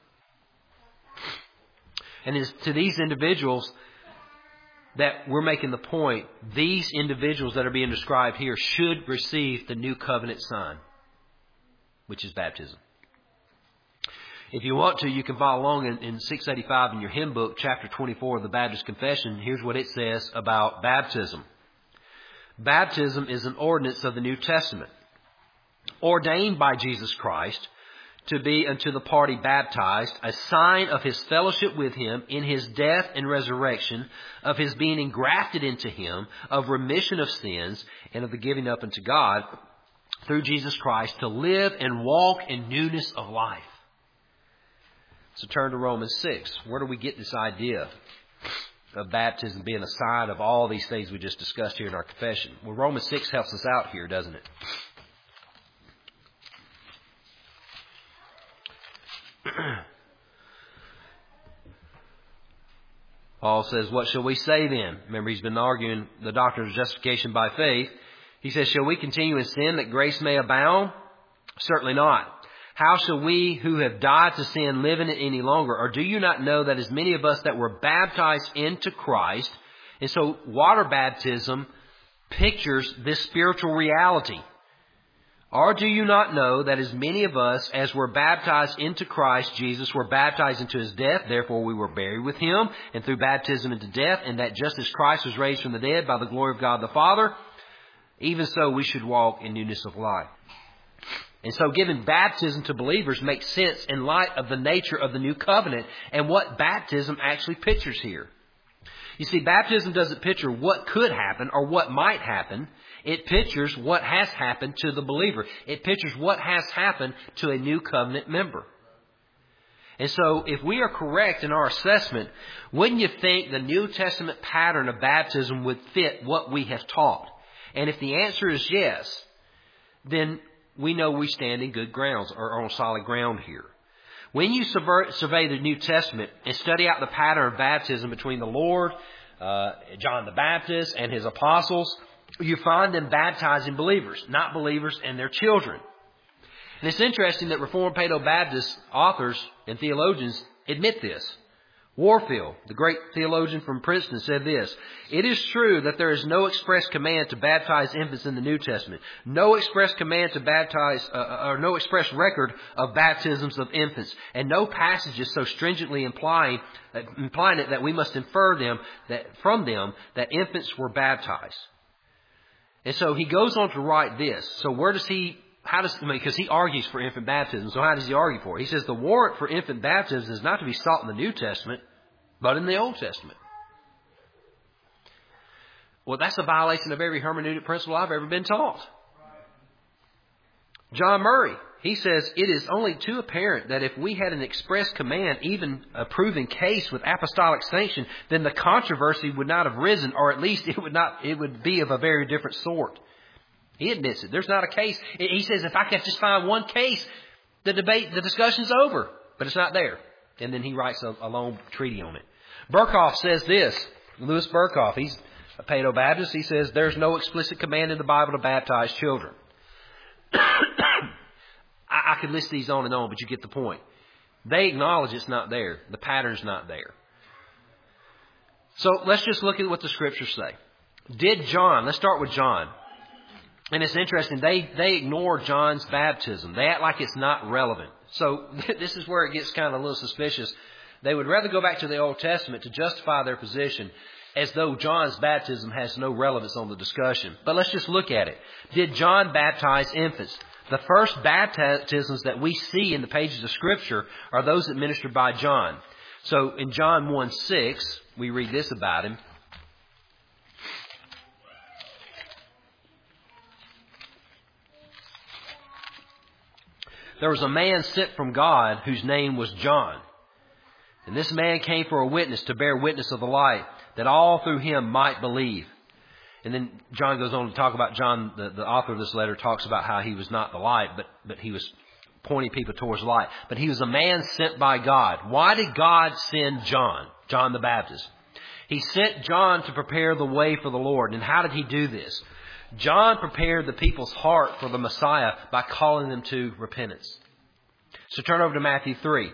And to these individuals that we're making the point, these individuals that are being described here should receive the new covenant sign, which is baptism. If you want to, you can follow along in 685 in your hymn book, chapter 24 of the Baptist Confession. Here's what it says about baptism. Baptism is an ordinance of the New Testament, ordained by Jesus Christ to be unto the party baptized, a sign of his fellowship with him in his death and resurrection, of his being engrafted into him, of remission of sins, and of the giving up unto God through Jesus Christ to live and walk in newness of life. So turn to Romans 6. Where do we get this idea of baptism being a sign of all these things we just discussed here in our confession? Well, Romans 6 helps us out here, doesn't it? Paul says, what shall we say then? Remember, he's been arguing the doctrine of justification by faith. He says, shall we continue in sin that grace may abound? Certainly not. How shall we who have died to sin live in it any longer? Or do you not know that as many of us that were baptized into Christ, and so water baptism pictures this spiritual reality. Or do you not know that as many of us as were baptized into Christ Jesus were baptized into his death, therefore we were buried with him, and through baptism into death, and that just as Christ was raised from the dead by the glory of God the Father, even so we should walk in newness of life. And so giving baptism to believers makes sense in light of the nature of the new covenant and what baptism actually pictures here. You see, baptism doesn't picture what could happen or what might happen. It pictures what has happened to the believer. It pictures what has happened to a new covenant member. And so if we are correct in our assessment, wouldn't you think the New Testament pattern of baptism would fit what we have taught? And if the answer is yes, then we know we stand in good grounds or on solid ground here. When you survey the New Testament and study out the pattern of baptism between the Lord, John the Baptist, and his apostles, you find them baptizing believers, not believers and their children. And it's interesting that Reformed Paedo-Baptist authors and theologians admit this. Warfield, the great theologian from Princeton, said this: "It is true that there is no express command to baptize infants in the New Testament, no express command to baptize, or no express record of baptisms of infants, and no passages so stringently implying it that we must infer from them that infants were baptized." And so he goes on to write this. So because he argues for infant baptism. So how does he argue for it? He says the warrant for infant baptism is not to be sought in the New Testament, but in the Old Testament. Well, that's a violation of every hermeneutic principle I've ever been taught. John Murray, he says, "It is only too apparent that if we had an express command, even a proven case with apostolic sanction, then the controversy would not have risen, or at least it would be of a very different sort." He admits it. There's not a case. He says, if I could just find one case, the discussion's over. But it's not there. And then he writes a long treatise on it. Burkhoff says this. Louis Burkhoff, he's a Paedo-Baptist. He says, "There's no explicit command in the Bible to baptize children." I could list these on and on, but you get the point. They acknowledge it's not there. The pattern's not there. So let's just look at what the Scriptures say. Let's start with John. And it's interesting, they ignore John's baptism. They act like it's not relevant. So this is where it gets kind of a little suspicious. They would rather go back to the Old Testament to justify their position as though John's baptism has no relevance on the discussion. But let's just look at it. Did John baptize infants? The first baptisms that we see in the pages of Scripture are those administered by John. So in John 1:6, we read this about him. "There was a man sent from God whose name was John. And this man came for a witness, to bear witness of the light, that all through him might believe." And then John goes on to talk about John, the author of this letter, talks about how he was not the light, but he was pointing people towards light. But he was a man sent by God. Why did God send John the Baptist? He sent John to prepare the way for the Lord. And how did he do this? John prepared the people's heart for the Messiah by calling them to repentance. So turn over to Matthew 3.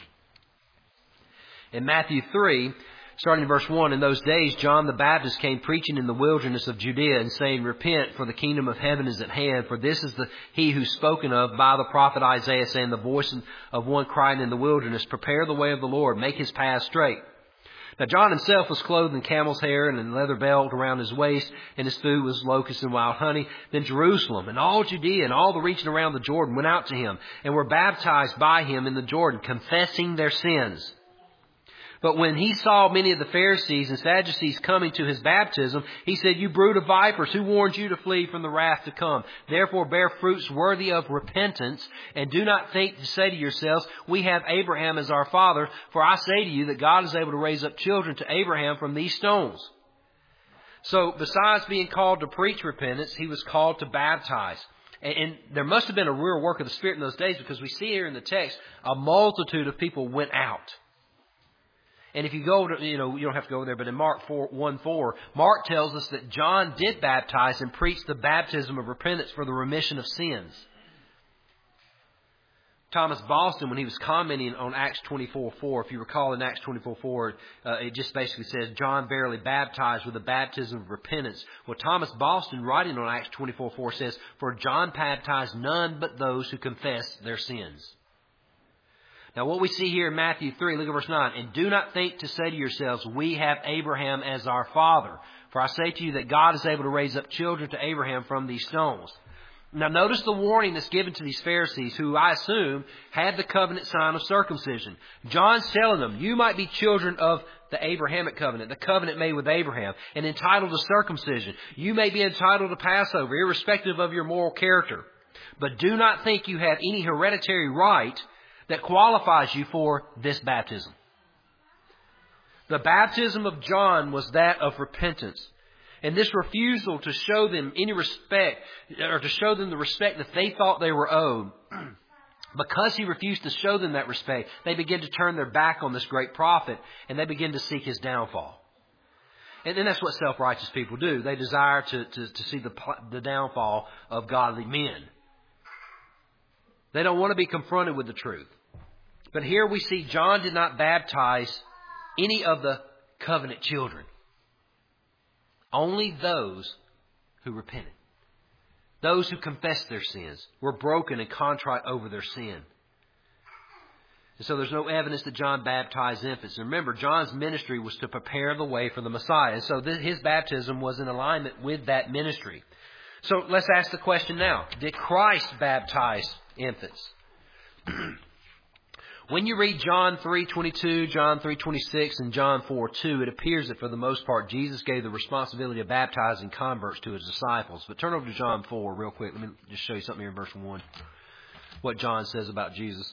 In Matthew 3, starting in verse 1, "In those days John the Baptist came preaching in the wilderness of Judea and saying, 'Repent, for the kingdom of heaven is at hand. For this is he who's spoken of by the prophet Isaiah, saying, the voice of one crying in the wilderness, prepare the way of the Lord, make his path straight.' Now John himself was clothed in camel's hair and a leather belt around his waist, and his food was locusts and wild honey. Then Jerusalem and all Judea and all the region around the Jordan went out to him and were baptized by him in the Jordan, confessing their sins. But when he saw many of the Pharisees and Sadducees coming to his baptism, he said, 'You brood of vipers, who warned you to flee from the wrath to come? Therefore bear fruits worthy of repentance, and do not think to say to yourselves, we have Abraham as our father. For I say to you that God is able to raise up children to Abraham from these stones.'" So besides being called to preach repentance, he was called to baptize. And there must have been a real work of the Spirit in those days, because we see here in the text, a multitude of people went out. And if you go to, you don't have to go there, but in Mark 1:4, Mark tells us that John did baptize and preach the baptism of repentance for the remission of sins. Thomas Boston, when he was commenting on Acts 24:4, if you recall in Acts 24:4, it just basically says, "John verily baptized with the baptism of repentance." Well, Thomas Boston, writing on Acts 24:4, says, "For John baptized none but those who confess their sins." Now what we see here in Matthew 3, look at verse 9. "And do not think to say to yourselves, we have Abraham as our father. For I say to you that God is able to raise up children to Abraham from these stones." Now notice the warning that's given to these Pharisees, who I assume had the covenant sign of circumcision. John's telling them, you might be children of the Abrahamic covenant, the covenant made with Abraham, and entitled to circumcision. You may be entitled to Passover, irrespective of your moral character. But do not think you have any hereditary right that qualifies you for this baptism. The baptism of John was that of repentance. And this refusal to show them any respect, or to show them the respect that they thought they were owed, because he refused to show them that respect, they begin to turn their back on this great prophet, and they begin to seek his downfall. And that's what self-righteous people do. They desire to see the downfall of godly men. They don't want to be confronted with the truth. But here we see John did not baptize any of the covenant children. Only those who repented. Those who confessed their sins, were broken and contrite over their sin. And so there's no evidence that John baptized infants. And remember, John's ministry was to prepare the way for the Messiah. And so his baptism was in alignment with that ministry. So let's ask the question now. Did Christ baptize infants? When you read John 3:22, John 3:26, and John 4:2, it appears that for the most part, Jesus gave the responsibility of baptizing converts to his disciples. But turn over to John 4 real quick. Let me just show you something here in verse 1. What John says about Jesus.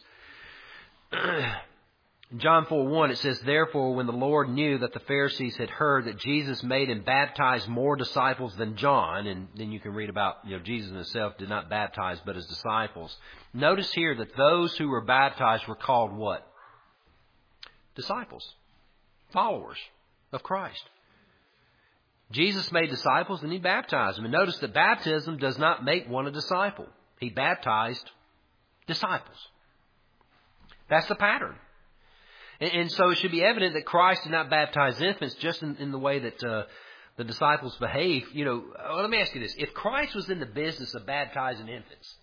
In John 4:1, it says, "Therefore, when the Lord knew that the Pharisees had heard that Jesus made and baptized more disciples than John," and then you can read about, Jesus himself did not baptize but his disciples. Notice here that those who were baptized were called what? Disciples. Followers of Christ. Jesus made disciples and he baptized them. And notice that baptism does not make one a disciple. He baptized disciples. That's the pattern. And so it should be evident that Christ did not baptize infants just in the way that the disciples behave. Let me ask you this. If Christ was in the business of baptizing infants,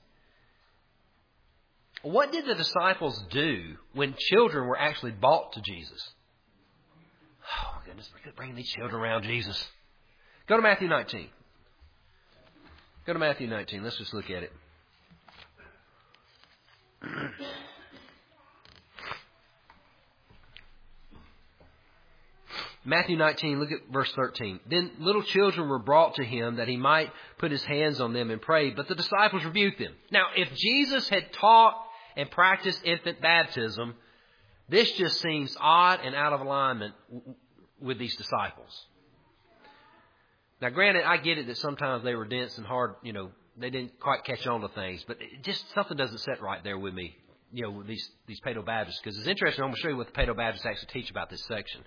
what did the disciples do when children were actually brought to Jesus? Oh, my goodness, we're bringing these children around Jesus. Go to Matthew 19. Go to Matthew 19. Let's just look at it. Matthew 19, look at verse 13. "Then little children were brought to him that he might put his hands on them and pray, but the disciples rebuked them." Now, if Jesus had taught and practiced infant baptism, this just seems odd and out of alignment with these disciples. Now, granted, I get it that sometimes they were dense and hard, they didn't quite catch on to things, but just something doesn't set right there with me, with these Paedo-Baptists, because it's interesting. I'm going to show you what the Paedo-Baptists actually teach about this section.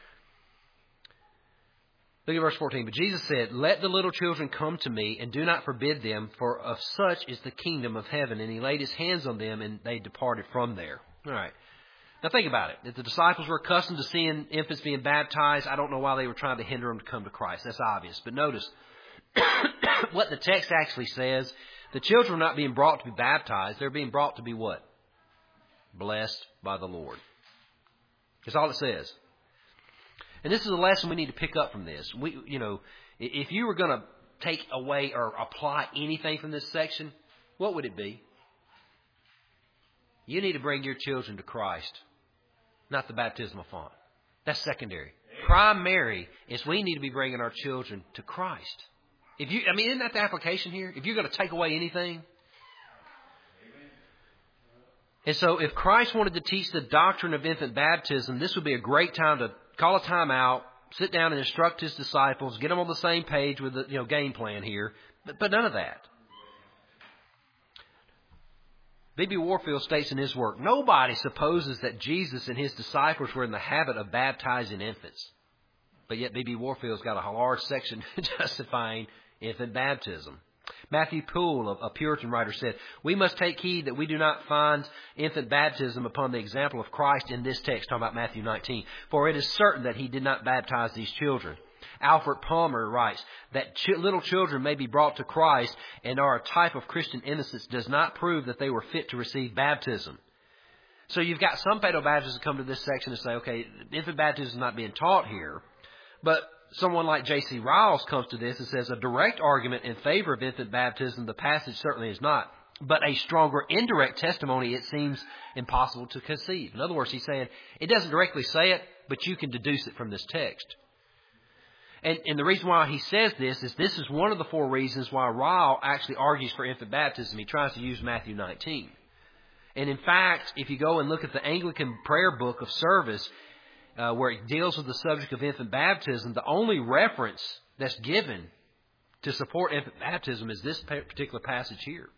Look at verse 14. "But Jesus said, 'Let the little children come to me, and do not forbid them, for of such is the kingdom of heaven.' And he laid his hands on them, and they departed from there." All right. Now think about it. If the disciples were accustomed to seeing infants being baptized, I don't know why they were trying to hinder them to come to Christ. That's obvious. But notice what the text actually says. The children are not being brought to be baptized. They're being brought to be what? Blessed by the Lord. That's all it says. And this is a lesson we need to pick up from this. If you were going to take away or apply anything from this section, what would it be? You need to bring your children to Christ, not the baptismal font. That's secondary. Primary is we need to be bringing our children to Christ. Isn't that the application here? If you're going to take away anything. And so if Christ wanted to teach the doctrine of infant baptism, this would be a great time to call a time out, sit down and instruct his disciples, get them on the same page with the game plan here. But none of that. B.B. Warfield states in his work, "Nobody supposes that Jesus and his disciples were in the habit of baptizing infants." But yet B.B. Warfield's got a large section justifying infant baptism. Matthew Poole, a Puritan writer, said, "We must take heed that we do not find infant baptism upon the example of Christ in this text," talking about Matthew 19, "for it is certain that he did not baptize these children." Alfred Palmer writes that little children may be brought to Christ and are a type of Christian innocence does not prove that they were fit to receive baptism. So you've got some Paedo-Baptists that come to this section and say, okay, infant baptism is not being taught here. But someone like J.C. Riles comes to this and says a direct argument in favor of infant baptism, the passage certainly is not. But a stronger indirect testimony, it seems impossible to conceive. In other words, he's saying it doesn't directly say it, but you can deduce it from this text. And the reason why he says this is one of the four reasons why Ryle actually argues for infant baptism. He tries to use Matthew 19. And in fact, if you go and look at the Anglican prayer book of service, where it deals with the subject of infant baptism, the only reference that's given to support infant baptism is this particular passage here.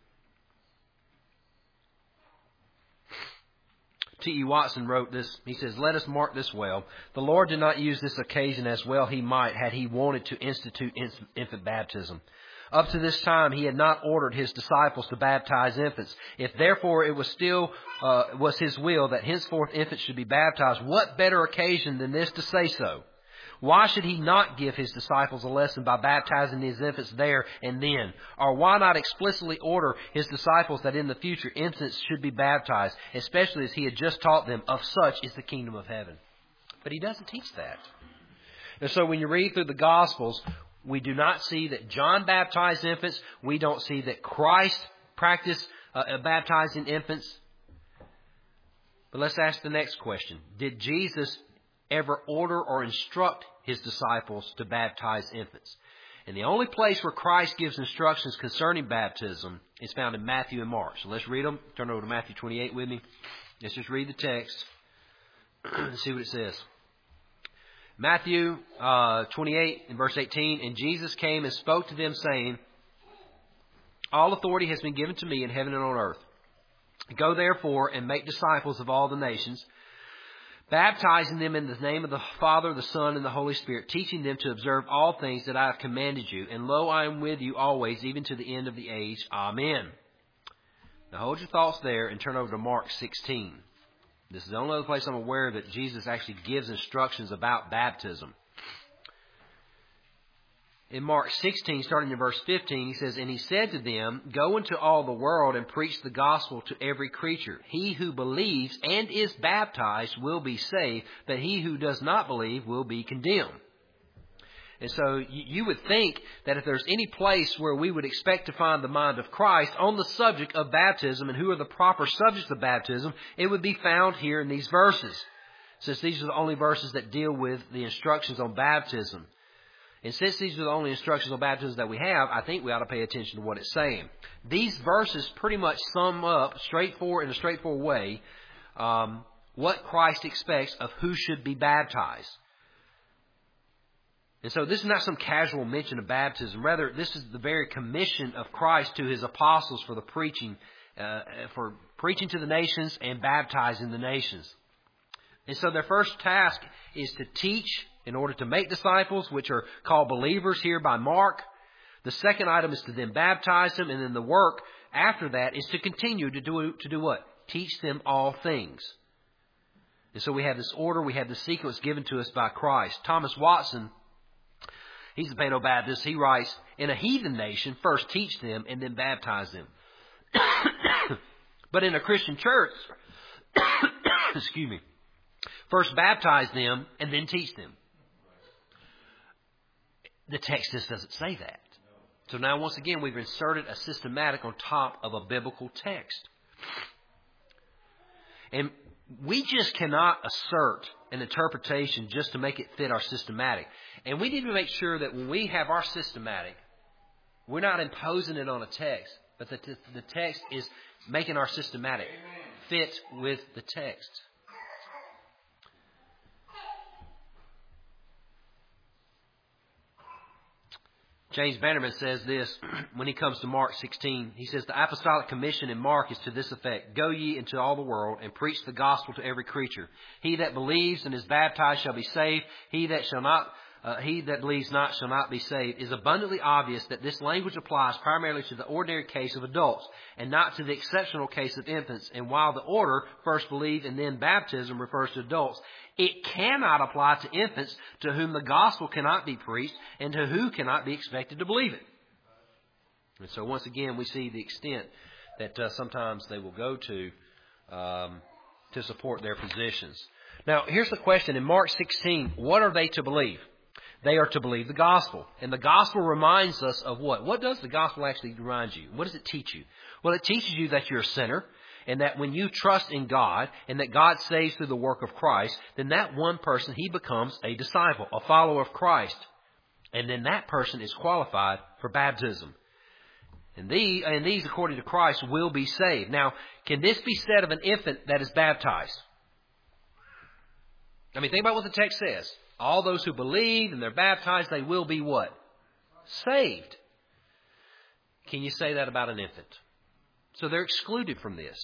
T.E. Watson wrote this. He says, "Let us mark this well. The Lord did not use this occasion as well He might had He wanted to institute infant baptism. Up to this time, He had not ordered His disciples to baptize infants. If therefore it was still was His will that henceforth infants should be baptized, what better occasion than this to say so? Why should He not give His disciples a lesson by baptizing these infants there and then? Or why not explicitly order His disciples that in the future infants should be baptized, especially as He had just taught them, of such is the kingdom of heaven?" But He doesn't teach that. And so when you read through the Gospels, we do not see that John baptized infants. We don't see that Christ practiced baptizing infants. But let's ask the next question. Did Jesus ever order or instruct His disciples to baptize infants? And the only place where Christ gives instructions concerning baptism is found in Matthew and Mark. So let's read them. Turn over to Matthew 28 with me. Let's just read the text and see what it says. Matthew 28 and verse 18, "And Jesus came and spoke to them, saying, All authority has been given to me in heaven and on earth. Go therefore and make disciples of all the nations, baptizing them in the name of the Father, the Son, and the Holy Spirit, teaching them to observe all things that I have commanded you. And lo, I am with you always, even to the end of the age. Amen." Now hold your thoughts there and turn over to Mark 16. This is the only other place I'm aware that Jesus actually gives instructions about baptism. In Mark 16, starting in verse 15, he says, "And He said to them, Go into all the world and preach the gospel to every creature. He who believes and is baptized will be saved, but he who does not believe will be condemned." And so you would think that if there's any place where we would expect to find the mind of Christ on the subject of baptism and who are the proper subjects of baptism, it would be found here in these verses, since these are the only verses that deal with the instructions on baptism. And since these are the only instructions on baptism that we have, I think we ought to pay attention to what it's saying. These verses pretty much sum up in a straightforward way what Christ expects of who should be baptized. And so this is not some casual mention of baptism. Rather, this is the very commission of Christ to His apostles for preaching to the nations and baptizing the nations. And so their first task is to teach in order to make disciples, which are called believers here by Mark. The second item is to then baptize them, and then the work after that is to continue to do what? Teach them all things. And so we have this order, we have this sequence given to us by Christ. Thomas Watson, he's a Paedo Baptist. He writes, "In a heathen nation, first teach them and then baptize them. But in a Christian church, first baptize them and then teach them." The text just doesn't say that. So now once again, we've inserted a systematic on top of a biblical text. And we just cannot assert an interpretation just to make it fit our systematic. And we need to make sure that when we have our systematic, we're not imposing it on a text, but that the text is making our systematic fit with the text. James Bannerman says this when he comes to Mark 16. He says, "The apostolic commission in Mark is to this effect: Go ye into all the world and preach the gospel to every creature. He that believes and is baptized shall be saved. He that believes not shall not be saved." It is abundantly obvious that this language applies primarily to the ordinary case of adults and not to the exceptional case of infants. And while the order, first believe and then baptism, refers to adults, it cannot apply to infants to whom the gospel cannot be preached and to who cannot be expected to believe it. And so once again, we see the extent that sometimes they will go to support their positions. Now, here's the question. In Mark 16, what are they to believe? They are to believe the gospel. And the gospel reminds us of what? What does the gospel actually remind you? What does it teach you? Well, it teaches you that you're a sinner, and that when you trust in God and that God saves through the work of Christ, then that one person, he becomes a disciple, a follower of Christ. And then that person is qualified for baptism. And these, according to Christ, will be saved. Now, can this be said of an infant that is baptized? I mean, think about what the text says. All those who believe and they're baptized, they will be what? Saved. Can you say that about an infant? So they're excluded from this.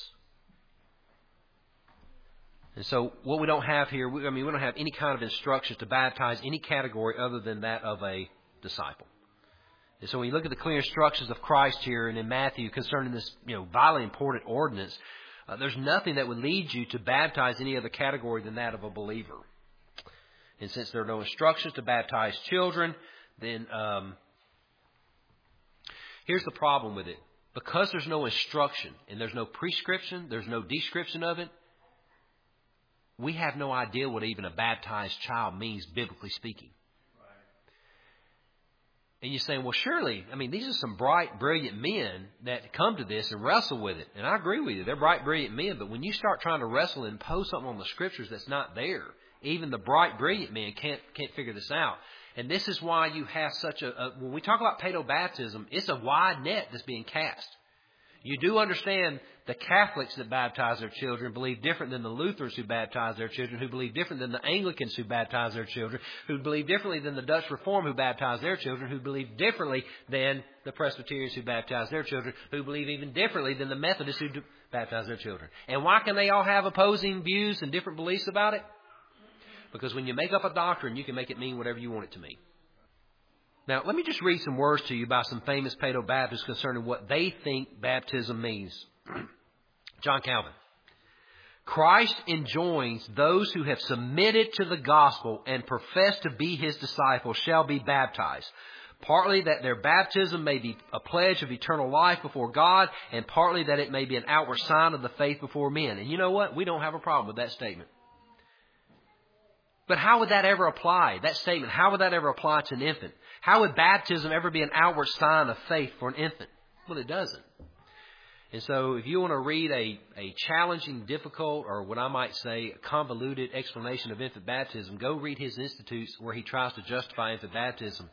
And so what we don't have here, we don't have any kind of instructions to baptize any category other than that of a disciple. And so when you look at the clear instructions of Christ here and in Matthew concerning this, vitally important ordinance, there's nothing that would lead you to baptize any other category than that of a believer. And since there are no instructions to baptize children, then here's the problem with it. Because there's no instruction and there's no prescription, there's no description of it, we have no idea what even a baptized child means, biblically speaking. And you're saying, well, surely, these are some bright, brilliant men that come to this and wrestle with it. And I agree with you. They're bright, brilliant men. But when you start trying to wrestle and impose something on the Scriptures that's not there, even the bright, brilliant men can't figure this out. And this is why you have such when we talk about paedobaptism, it's a wide net that's being cast. You do understand the Catholics that baptize their children believe different than the Lutherans who baptize their children, who believe different than the Anglicans who baptize their children, who believe differently than the Dutch Reform who baptize their children, who believe differently than the Presbyterians who baptize their children, who believe even differently than the Methodists who baptize their children. And why can they all have opposing views and different beliefs about it? Because when you make up a doctrine, you can make it mean whatever you want it to mean. Now, let me just read some words to you by some famous paedobaptists concerning what they think baptism means. John Calvin. Christ enjoins those who have submitted to the gospel and profess to be his disciples shall be baptized. Partly that their baptism may be a pledge of eternal life before God, and partly that it may be an outward sign of the faith before men. And you know what? We don't have a problem with that statement. But how would that ever apply? That statement, how would that ever apply to an infant? How would baptism ever be an outward sign of faith for an infant? Well, it doesn't. And so if you want to read a challenging, difficult, or what I might say, convoluted explanation of infant baptism, go read his Institutes where he tries to justify infant baptism.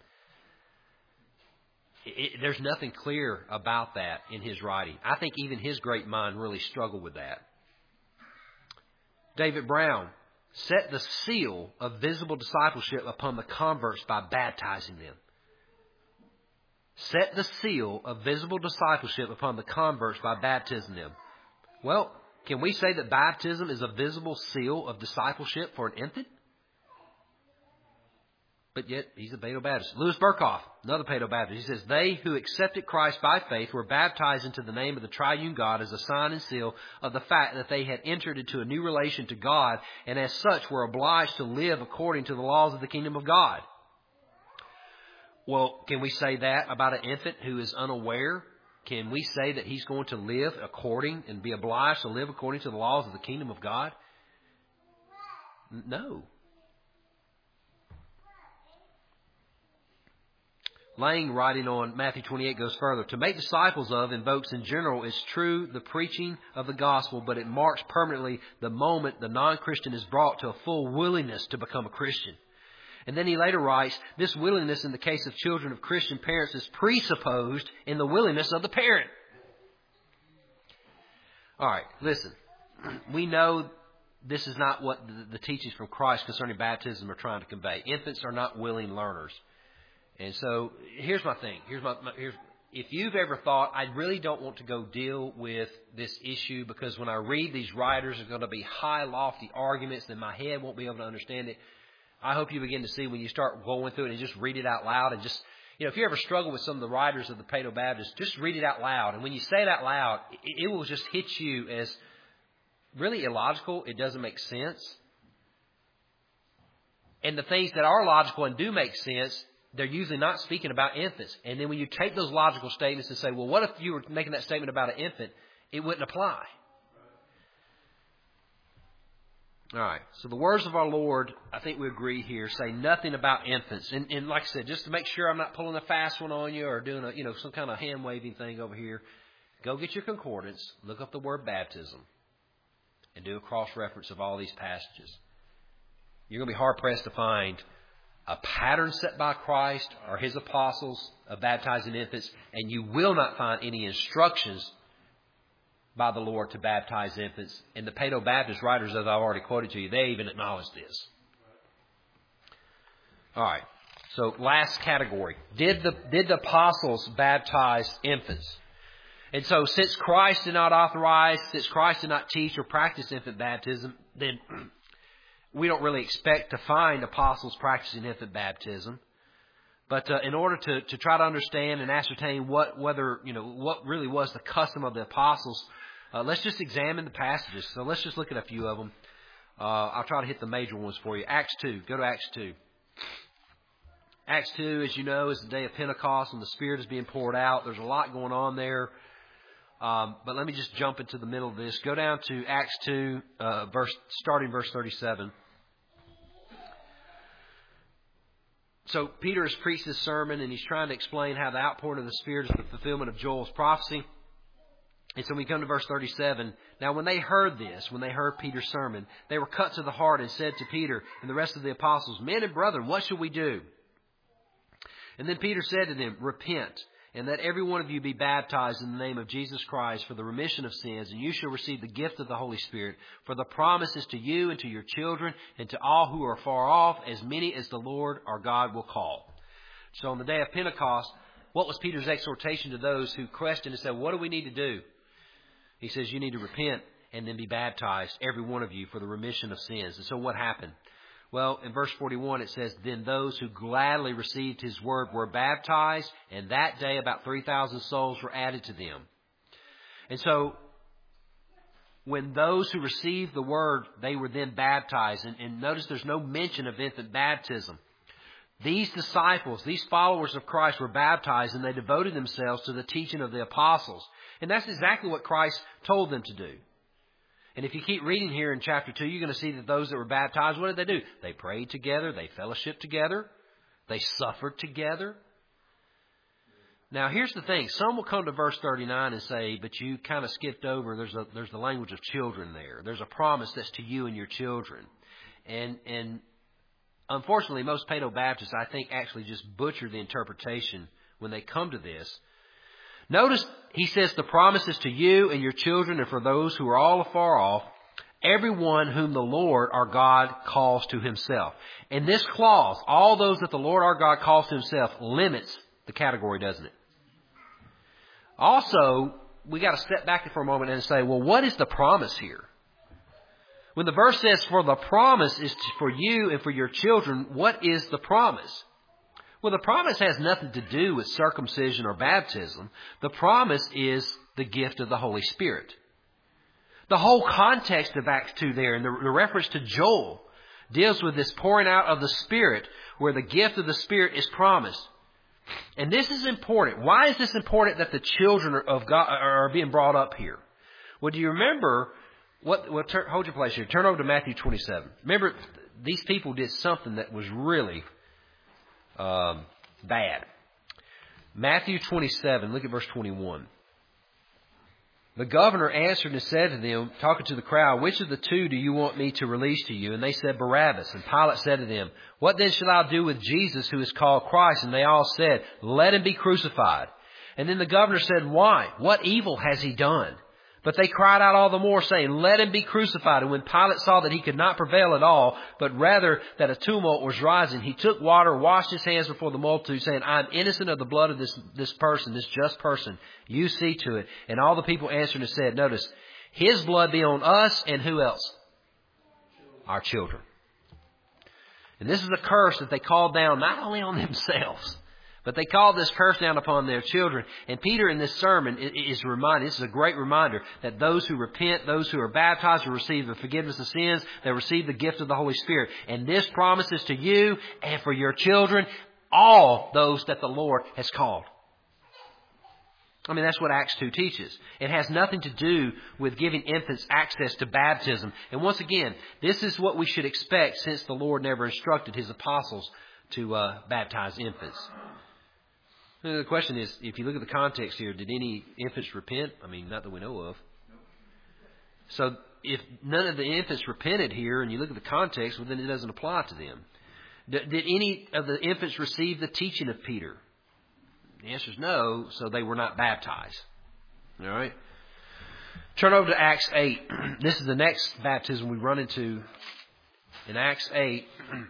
There's nothing clear about that in his writing. I think even his great mind really struggled with that. David Brown set the seal of visible discipleship upon the converts by baptizing them. Set the seal of visible discipleship upon the converts by baptizing them. Well, can we say that baptism is a visible seal of discipleship for an infant? But yet, he's a paedobaptist. Louis Berkhoff, another paedobaptist, he says, they who accepted Christ by faith were baptized into the name of the triune God as a sign and seal of the fact that they had entered into a new relation to God, and as such were obliged to live according to the laws of the kingdom of God. Well, can we say that about an infant who is unaware? Can we say that he's going to live according and be obliged to live according to the laws of the kingdom of God? No. Lang, writing on Matthew 28, goes further. To make disciples of invokes in general is true the preaching of the gospel, but it marks permanently the moment the non-Christian is brought to a full willingness to become a Christian. And then he later writes, this willingness in the case of children of Christian parents is presupposed in the willingness of the parent. All right, listen. We know this is not what the teachings from Christ concerning baptism are trying to convey. Infants are not willing learners. And so here's my thing. If you've ever thought, I really don't want to go deal with this issue because when I read these writers, there's going to be high, lofty arguments and my head won't be able to understand it. I hope you begin to see when you start going through it and just read it out loud and just, if you ever struggle with some of the writers of the Paedobaptists, just read it out loud. And when you say it out loud, it will just hit you as really illogical. It doesn't make sense. And the things that are logical and do make sense, they're usually not speaking about infants. And then when you take those logical statements and say, well, what if you were making that statement about an infant? It wouldn't apply. All right. So the words of our Lord, I think we agree here, say nothing about infants. And like I said, just to make sure I'm not pulling a fast one on you or doing some kind of hand waving thing over here, go get your concordance, look up the word baptism, and do a cross reference of all these passages. You're going to be hard pressed to find a pattern set by Christ or His apostles of baptizing infants, and you will not find any instructions by the Lord to baptize infants. And the Paedo-Baptist writers, as I've already quoted to you, they even acknowledge this. All right. So last category. Did the apostles baptize infants? And so since Christ did not authorize, since Christ did not teach or practice infant baptism, then we don't really expect to find apostles practicing infant baptism. But in order to try to understand and ascertain what really was the custom of the apostles, let's just examine the passages. So let's just look at a few of them. I'll try to hit the major ones for you. Acts 2. Go to Acts 2. Acts 2, as you know, is the day of Pentecost and the Spirit is being poured out. There's a lot going on there. But let me just jump into the middle of this. Go down to Acts 2, starting verse 37. So Peter has preached this sermon, and he's trying to explain how the outpouring of the Spirit is the fulfillment of Joel's prophecy. And so we come to verse 37. Now when they heard this, when they heard Peter's sermon, they were cut to the heart and said to Peter and the rest of the apostles, "Men and brethren, what shall we do?" And then Peter said to them, "Repent, and let every one of you be baptized in the name of Jesus Christ for the remission of sins, and you shall receive the gift of the Holy Spirit. For the promise is to you and to your children and to all who are far off, as many as the Lord our God will call." So on the day of Pentecost, what was Peter's exhortation to those who questioned and said, "What do we need to do?" He says, you need to repent and then be baptized, every one of you, for the remission of sins. And so what happened? Well, in verse 41 it says, "Then those who gladly received his word were baptized, and that day about 3,000 souls were added to them." And so when those who received the word, they were then baptized. And notice there's no mention of infant baptism. These disciples, these followers of Christ were baptized, and they devoted themselves to the teaching of the apostles. And that's exactly what Christ told them to do. And if you keep reading here in chapter 2, you're going to see that those that were baptized, what did they do? They prayed together. They fellowshiped together. They suffered together. Now, here's the thing. Some will come to verse 39 and say, but you kind of skipped over. There's the language of children there. There's a promise that's to you and your children. And unfortunately, most Paedo-Baptists, I think, actually just butcher the interpretation when they come to this. Notice he says the promise is to you and your children and for those who are all afar off, everyone whom the Lord our God calls to himself. And this clause, all those that the Lord our God calls to himself, limits the category, doesn't it? Also, we got to step back for a moment and say, well, what is the promise here? When the verse says, for the promise is for you and for your children, what is the promise? Well, the promise has nothing to do with circumcision or baptism. The promise is the gift of the Holy Spirit. The whole context of Acts 2 there, and the reference to Joel, deals with this pouring out of the Spirit, where the gift of the Spirit is promised. And this is important. Why is this important that the children of God are being brought up here? Well, do you remember hold your place here. Turn over to Matthew 27. Remember, these people did something that was really bad. Matthew 27, look at verse 21. The governor answered and said to them, talking to the crowd, which of the two do you want me to release to you? And they said, Barabbas. And Pilate said to them, what then shall I do with Jesus, who is called Christ? And they all said, let him be crucified. And then the governor said, why? What evil has he done? But they cried out all the more, saying, let him be crucified. And when Pilate saw that he could not prevail at all, but rather that a tumult was rising, he took water, washed his hands before the multitude, saying, I am innocent of the blood of this person, this just person. You see to it. And all the people answered and said, notice, his blood be on us, and who else? Our children. And this is a curse that they called down not only on themselves, but they called this curse down upon their children. And Peter in this sermon is reminded, this is a great reminder, that those who repent, those who are baptized will receive the forgiveness of sins. They receive the gift of the Holy Spirit. And this promise is to you and for your children, all those that the Lord has called. I mean, that's what Acts 2 teaches. It has nothing to do with giving infants access to baptism. And once again, this is what we should expect, since the Lord never instructed his apostles to baptize infants. The question is, if you look at the context here, did any infants repent? I mean, not that we know of. So if none of the infants repented here, and you look at the context, well, then it doesn't apply to them. Did any of the infants receive the teaching of Peter? The answer is no, so they were not baptized. All right? Turn over to Acts 8. This is the next baptism we run into. In Acts 8,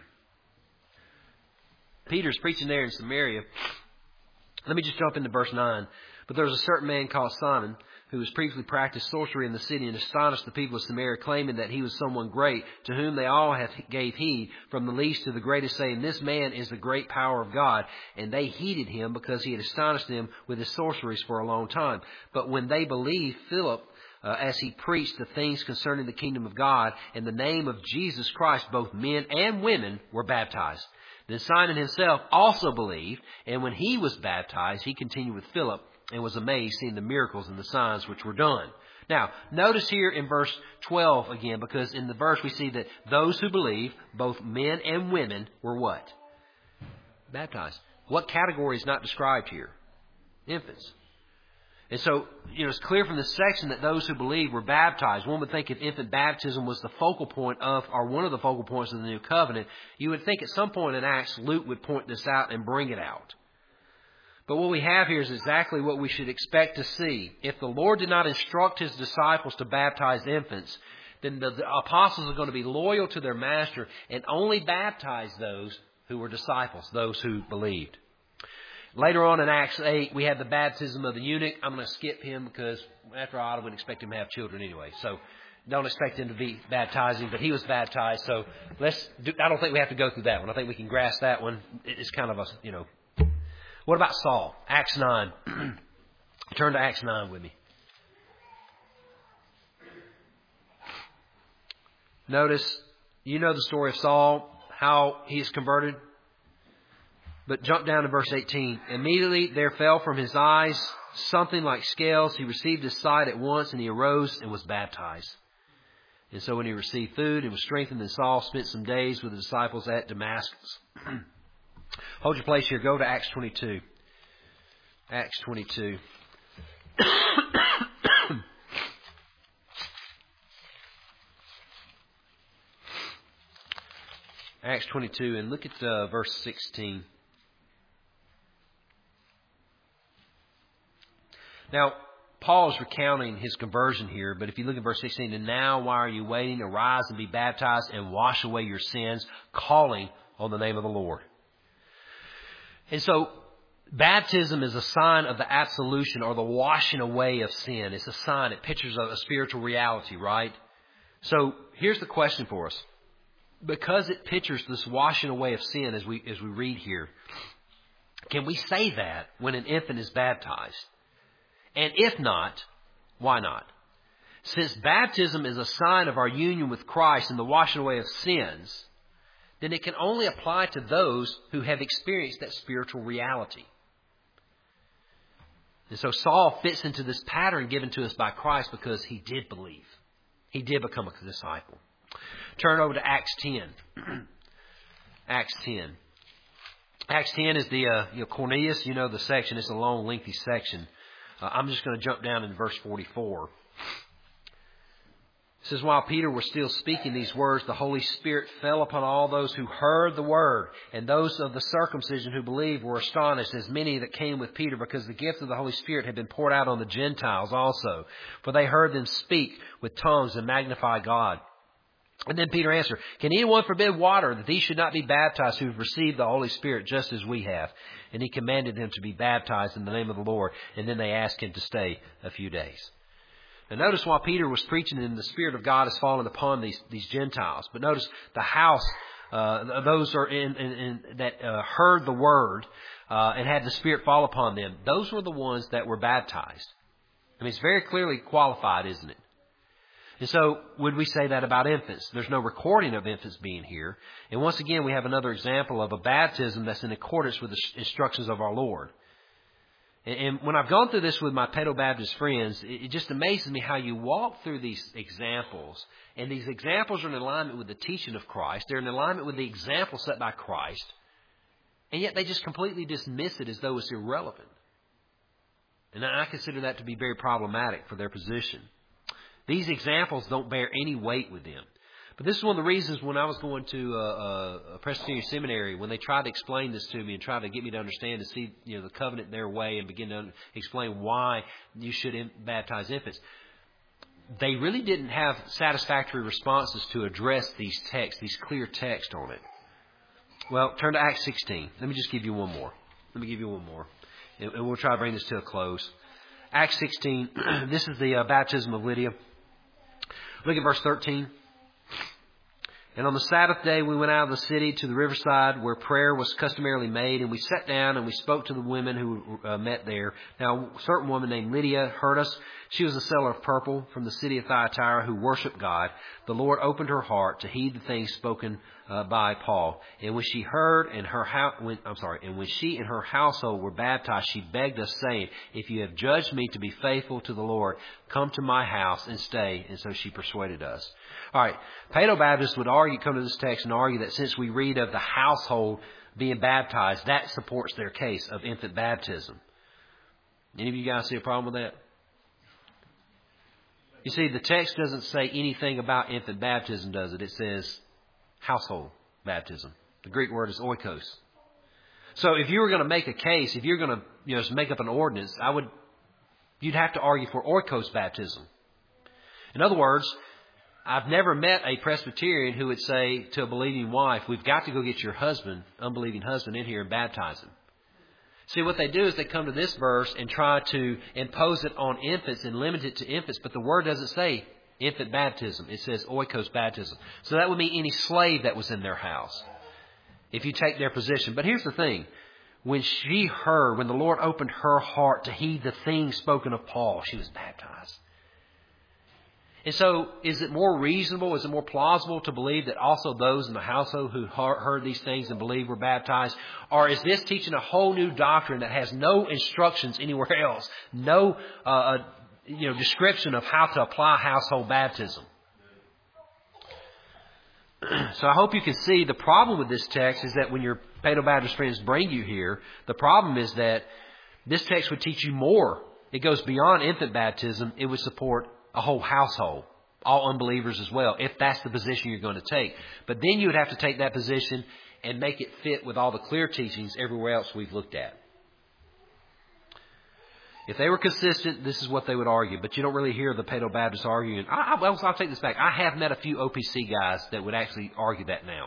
Peter's preaching there in Samaria. Let me just jump into verse 9. But there was a certain man called Simon, who was previously practiced sorcery in the city and astonished the people of Samaria, claiming that he was someone great, to whom they all gave heed, from the least to the greatest, saying, This man is the great power of God. And they heeded him, because he had astonished them with his sorceries for a long time. But when they believed Philip, as he preached the things concerning the kingdom of God, in the name of Jesus Christ, both men and women were baptized. Then Simon himself also believed, and when he was baptized, he continued with Philip, and was amazed seeing the miracles and the signs which were done. Now, notice here in verse 12 again, because in the verse we see that those who believe, both men and women, were what? Baptized. What category is not described here? Infants. And so, it's clear from this section that those who believe were baptized. One would think if infant baptism was the focal point of, or one of the focal points of the new covenant, you would think at some point in Acts, Luke would point this out and bring it out. But what we have here is exactly what we should expect to see. If the Lord did not instruct His disciples to baptize infants, then the apostles are going to be loyal to their master and only baptize those who were disciples, those who believed. Later on in Acts 8, we have the baptism of the eunuch. I'm going to skip him because, after all, I wouldn't expect him to have children anyway. So don't expect him to be baptizing, but he was baptized. So I don't think we have to go through that one. I think we can grasp that one. It's kind of a, What about Saul? Acts 9. Turn to Acts 9 with me. Notice, you know the story of Saul, how he is converted. But jump down to verse 18. Immediately there fell from his eyes something like scales. He received his sight at once, and he arose and was baptized. And so when he received food and was strengthened, and Saul spent some days with the disciples at Damascus. Hold your place here. Go to Acts 22. Acts 22. Acts 22, and look at verse 16. Now, Paul is recounting his conversion here, but if you look at verse 16, and now why are you waiting? Arise and be baptized and wash away your sins, calling on the name of the Lord. And so, baptism is a sign of the absolution or the washing away of sin. It's a sign. It pictures a spiritual reality, right? So, here's the question for us. Because it pictures this washing away of sin as we read here, can we say that when an infant is baptized? And if not, why not? Since baptism is a sign of our union with Christ and the washing away of sins, then it can only apply to those who have experienced that spiritual reality. And so Saul fits into this pattern given to us by Christ because he did believe. He did become a disciple. Turn over to Acts 10. Acts 10. Acts 10 is the Cornelius, the section. It's a long, lengthy section. I'm just going to jump down in verse 44. It says, while Peter was still speaking these words, the Holy Spirit fell upon all those who heard the word, and those of the circumcision who believed were astonished, as many that came with Peter, because the gift of the Holy Spirit had been poured out on the Gentiles also. For they heard them speak with tongues and magnify God. And then Peter answered, can anyone forbid water that these should not be baptized who have received the Holy Spirit just as we have? And he commanded them to be baptized in the name of the Lord. And then they asked him to stay a few days. Now notice while Peter was preaching, and the Spirit of God has fallen upon these Gentiles. But notice the house, those are that heard the word and had the Spirit fall upon them. Those were the ones that were baptized. I mean, it's very clearly qualified, isn't it? And so, would we say that about infants? There's no recording of infants being here. And once again, we have another example of a baptism that's in accordance with the instructions of our Lord. And when I've gone through this with my pedo-Baptist friends, it just amazes me how you walk through these examples. And these examples are in alignment with the teaching of Christ. They're in alignment with the example set by Christ. And yet they just completely dismiss it as though it's irrelevant. And I consider that to be very problematic for their position. These examples don't bear any weight with them. But this is one of the reasons when I was going to a Presbyterian seminary, when they tried to explain this to me and tried to get me to understand and see the covenant their way and begin to explain why you should baptize infants, they really didn't have satisfactory responses to address these texts, these clear texts on it. Well, turn to Acts 16. Let me just give you one more. And we'll try to bring this to a close. Acts 16, this is the baptism of Lydia. Look at verse 13. And on the Sabbath day we went out of the city to the riverside where prayer was customarily made, and we sat down and we spoke to the women who met there. Now, a certain woman named Lydia heard us. She was a seller of purple from the city of Thyatira who worshiped God. The Lord opened her heart to heed the things spoken by Paul. And when she heard and when she and her household were baptized, she begged us, saying, "If you have judged me to be faithful to the Lord, come to my house and stay." And so she persuaded us. All right, Paedo-Baptists would come to this text and argue that since we read of the household being baptized, that supports their case of infant baptism. Any of you guys see a problem with that? You see, the text doesn't say anything about infant baptism, does it? It says household baptism. The Greek word is oikos. So if you were going to make a case, if you're going to just make up an ordinance, you'd have to argue for oikos baptism. In other words, I've never met a Presbyterian who would say to a believing wife, "We've got to go get your unbelieving husband in here and baptize him." See, what they do is they come to this verse and try to impose it on infants and limit it to infants, but the word doesn't say infant baptism. It says oikos baptism. So that would mean any slave that was in their house, if you take their position. But here's the thing. When the Lord opened her heart to heed the things spoken of Paul, she was baptized. And so, is it more reasonable, is it more plausible to believe that also those in the household who heard these things and believed were baptized? Or is this teaching a whole new doctrine that has no instructions anywhere else? No, description of how to apply household baptism? So I hope you can see the problem with this text is that when your Paedo-Baptist friends bring you here, the problem is that this text would teach you more. It goes beyond infant baptism. It would support a whole household, all unbelievers as well, if that's the position you're going to take. But then you would have to take that position and make it fit with all the clear teachings everywhere else we've looked at. If they were consistent, this is what they would argue. But you don't really hear the Paedo-Baptists arguing. I'll take this back. I have met a few OPC guys that would actually argue that now.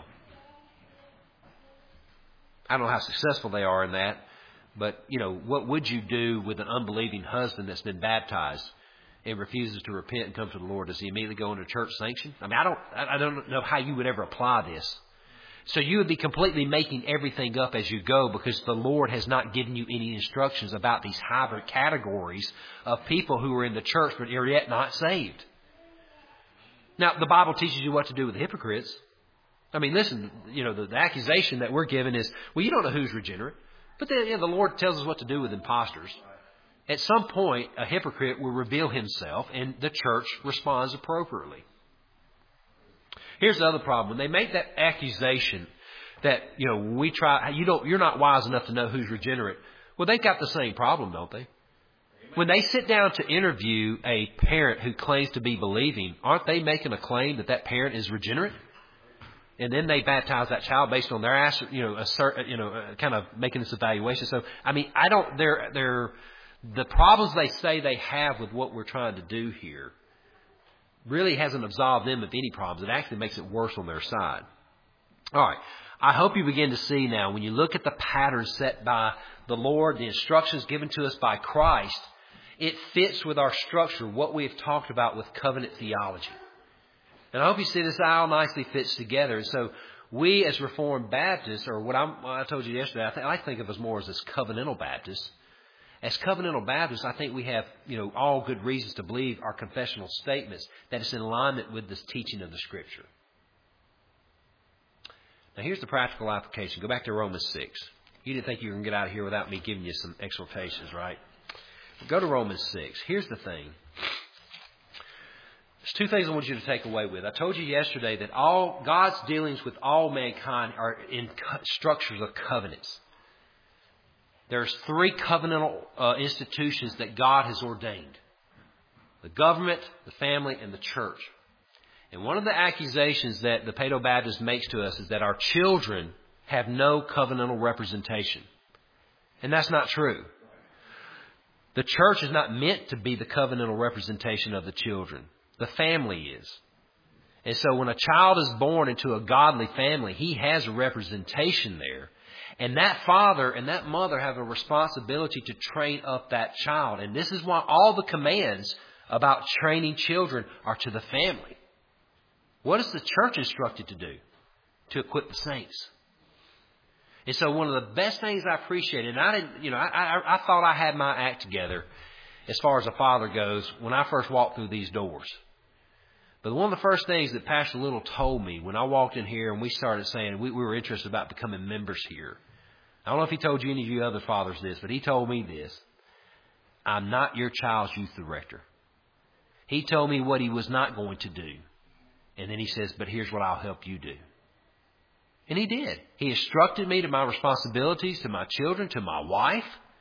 I don't know how successful they are in that. But, what would you do with an unbelieving husband that's been baptized and refuses to repent and come to the Lord? Does he immediately go into church sanction? I don't know how you would ever apply this. So you would be completely making everything up as you go because the Lord has not given you any instructions about these hybrid categories of people who are in the church but are yet not saved. Now, the Bible teaches you what to do with hypocrites. Listen, the accusation that we're given is, well, you don't know who's regenerate. But the Lord tells us what to do with imposters. At some point, a hypocrite will reveal himself, and the church responds appropriately. Here's the other problem. When they make that accusation that, you're not wise enough to know who's regenerate. Well, they've got the same problem, don't they? When they sit down to interview a parent who claims to be believing, aren't they making a claim that parent is regenerate? And then they baptize that child based on their kind of making this evaluation. So, the problems they say they have with what we're trying to do here really hasn't absolved them of any problems. It actually makes it worse on their side. All right. I hope you begin to see now, when you look at the pattern set by the Lord, the instructions given to us by Christ, it fits with our structure, what we have talked about with covenant theology. And I hope you see this all nicely fits together. And so we as Reformed Baptists, or what I told you yesterday, I think of us more as covenantal Baptists. As covenantal Baptists, I think we have, all good reasons to believe our confessional statements, that it's in alignment with this teaching of the Scripture. Now, here's the practical application. Go back to Romans 6. You didn't think you were going to get out of here without me giving you some exhortations, right? Go to Romans 6. Here's the thing. There's two things I want you to take away with. I told you yesterday that all God's dealings with all mankind are in structures of covenants. There's 3 covenantal institutions that God has ordained: the government, the family, and the church. And one of the accusations that the Paedo-Baptist makes to us is that our children have no covenantal representation. And that's not true. The church is not meant to be the covenantal representation of the children. The family is. And so when a child is born into a godly family, he has a representation there. And that father and that mother have a responsibility to train up that child. And this is why all the commands about training children are to the family. What is the church instructed to do? To equip the saints. And so one of the best things I appreciated, and I thought I had my act together as far as a father goes when I first walked through these doors. But one of the first things that Pastor Little told me when I walked in here and we started saying we were interested about becoming members here. I don't know if he told you any of you other fathers this, but he told me this. I'm not your child's youth director. He told me what he was not going to do. And then he says, but here's what I'll help you do. And he did. He instructed me to my responsibilities, to my children, to my wife.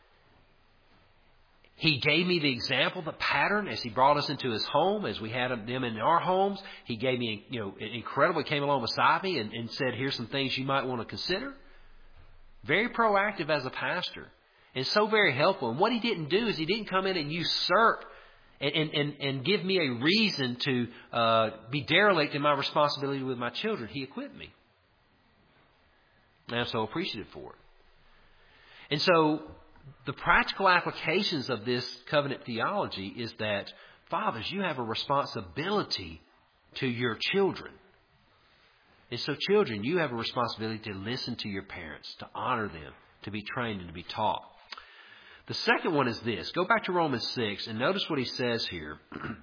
He gave me the example, the pattern, as he brought us into his home, as we had them in our homes. He gave me, incredible. He came along beside me and said, here's some things you might want to consider. Very proactive as a pastor. And so very helpful. And what he didn't do is he didn't come in and usurp and give me a reason to be derelict in my responsibility with my children. He equipped me. And I'm so appreciative for it. And so the practical applications of this covenant theology is that, fathers, you have a responsibility to your children. And so children, you have a responsibility to listen to your parents, to honor them, to be trained and to be taught. The second one is this. Go back to Romans 6 and notice what he says here.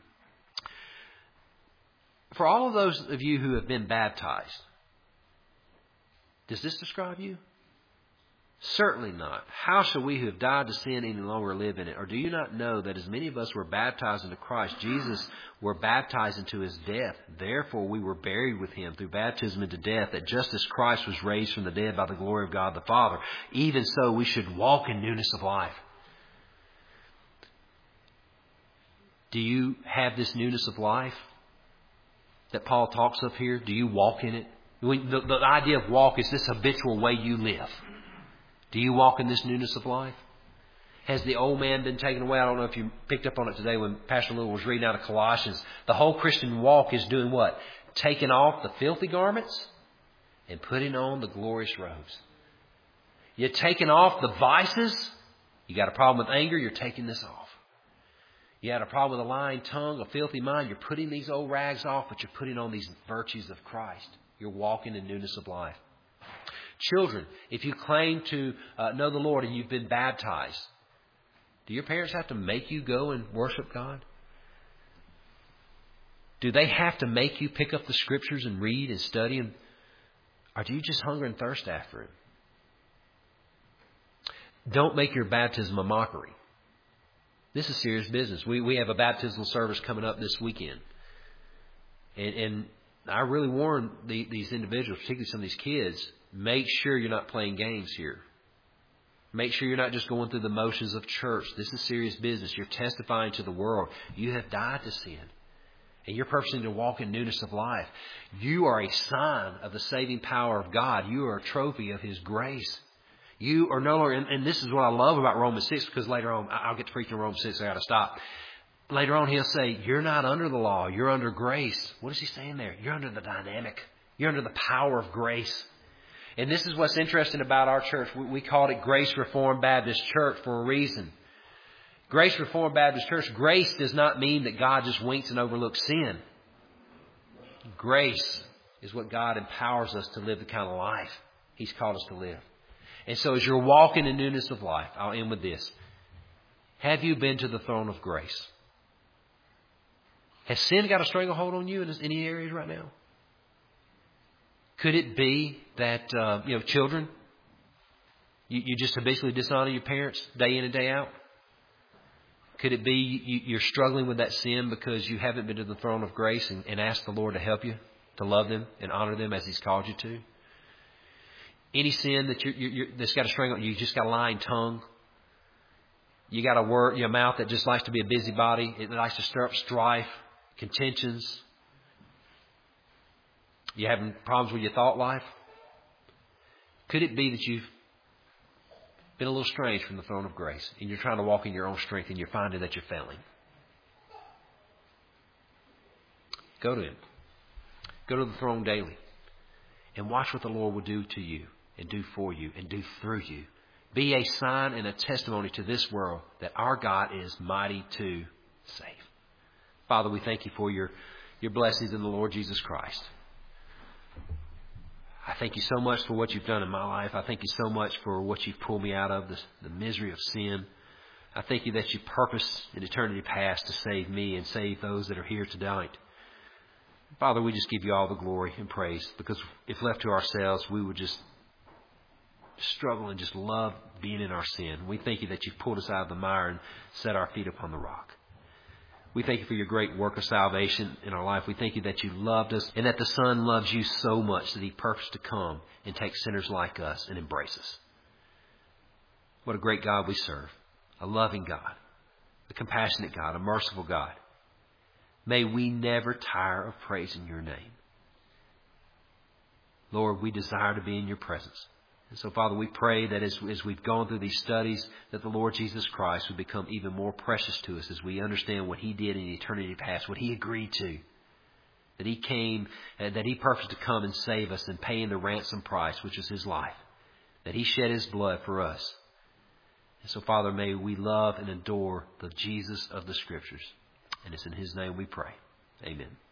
For all of those of you who have been baptized, does this describe you? Certainly not. How shall we who have died to sin any longer live in it? Or do you not know that as many of us were baptized into Christ, Jesus were baptized into his death? Therefore we were buried with him through baptism into death, that just as Christ was raised from the dead by the glory of God the Father, even so we should walk in newness of life. Do you have this newness of life that Paul talks of here? Do you walk in it? The idea of walk is this habitual way you live. Do you walk in this newness of life? Has the old man been taken away? I don't know if you picked up on it today when Pastor Little was reading out of Colossians. The whole Christian walk is doing what? Taking off the filthy garments and putting on the glorious robes. You're taking off the vices. You got a problem with anger, you're taking this off. You had a problem with a lying tongue, a filthy mind, you're putting these old rags off, but you're putting on these virtues of Christ. You're walking in newness of life. Children, if you claim to know the Lord and you've been baptized, do your parents have to make you go and worship God? Do they have to make you pick up the Scriptures and read and study? Or do you just hunger and thirst after it? Don't make your baptism a mockery. This is serious business. We have a baptismal service coming up this weekend. And I really warn these individuals, particularly some of these kids, make sure you're not playing games here. Make sure you're not just going through the motions of church. This is serious business. You're testifying to the world. You have died to sin. And you're purposing to walk in newness of life. You are a sign of the saving power of God. You are a trophy of His grace. You are no longer, and this is what I love about Romans 6, because later on, I'll get to preaching Romans 6, so I got to stop. Later on, he'll say, you're not under the law, you're under grace. What is he saying there? You're under the dynamic. You're under the power of grace. And this is what's interesting about our church. We called it Grace Reformed Baptist Church for a reason. Grace Reformed Baptist Church, grace does not mean that God just winks and overlooks sin. Grace is what God empowers us to live the kind of life He's called us to live. And so as you're walking in newness of life, I'll end with this. Have you been to the throne of grace? Has sin got a stranglehold on you in any areas right now? Could it be that, children, you just habitually dishonor your parents day in and day out? Could it be you're struggling with that sin because you haven't been to the throne of grace and asked the Lord to help you, to love them and honor them as He's called you to? Any sin that that's got a stranglehold, you just got a lying tongue. You got a mouth that just likes to be a busybody. It likes to stir up strife, contentions. You having problems with your thought life? Could it be that you've been a little strange from the throne of grace and you're trying to walk in your own strength and you're finding that you're failing? Go to Him. Go to the throne daily and watch what the Lord will do to you and do for you and do through you. Be a sign and a testimony to this world that our God is mighty to save. Father, we thank you for your blessings in the Lord Jesus Christ. I thank you so much for what you've done in my life. I thank you so much for what you've pulled me out of, the misery of sin. I thank you that you purposed in eternity past to save me and save those that are here tonight. Father, we just give you all the glory and praise, because if left to ourselves, we would just struggle and just love being in our sin. We thank you that you've pulled us out of the mire and set our feet upon the rock. We thank you for your great work of salvation in our life. We thank you that you loved us and that the Son loves you so much that He purposed to come and take sinners like us and embrace us. What a great God we serve. A loving God, a compassionate God, a merciful God. May we never tire of praising your name. Lord, we desire to be in your presence. And so, Father, we pray that as we've gone through these studies, that the Lord Jesus Christ would become even more precious to us as we understand what He did in eternity past, what He agreed to, that He came, that He purposed to come and save us and pay in the ransom price, which is His life, that He shed His blood for us. And so, Father, may we love and adore the Jesus of the Scriptures. And it's in His name we pray. Amen.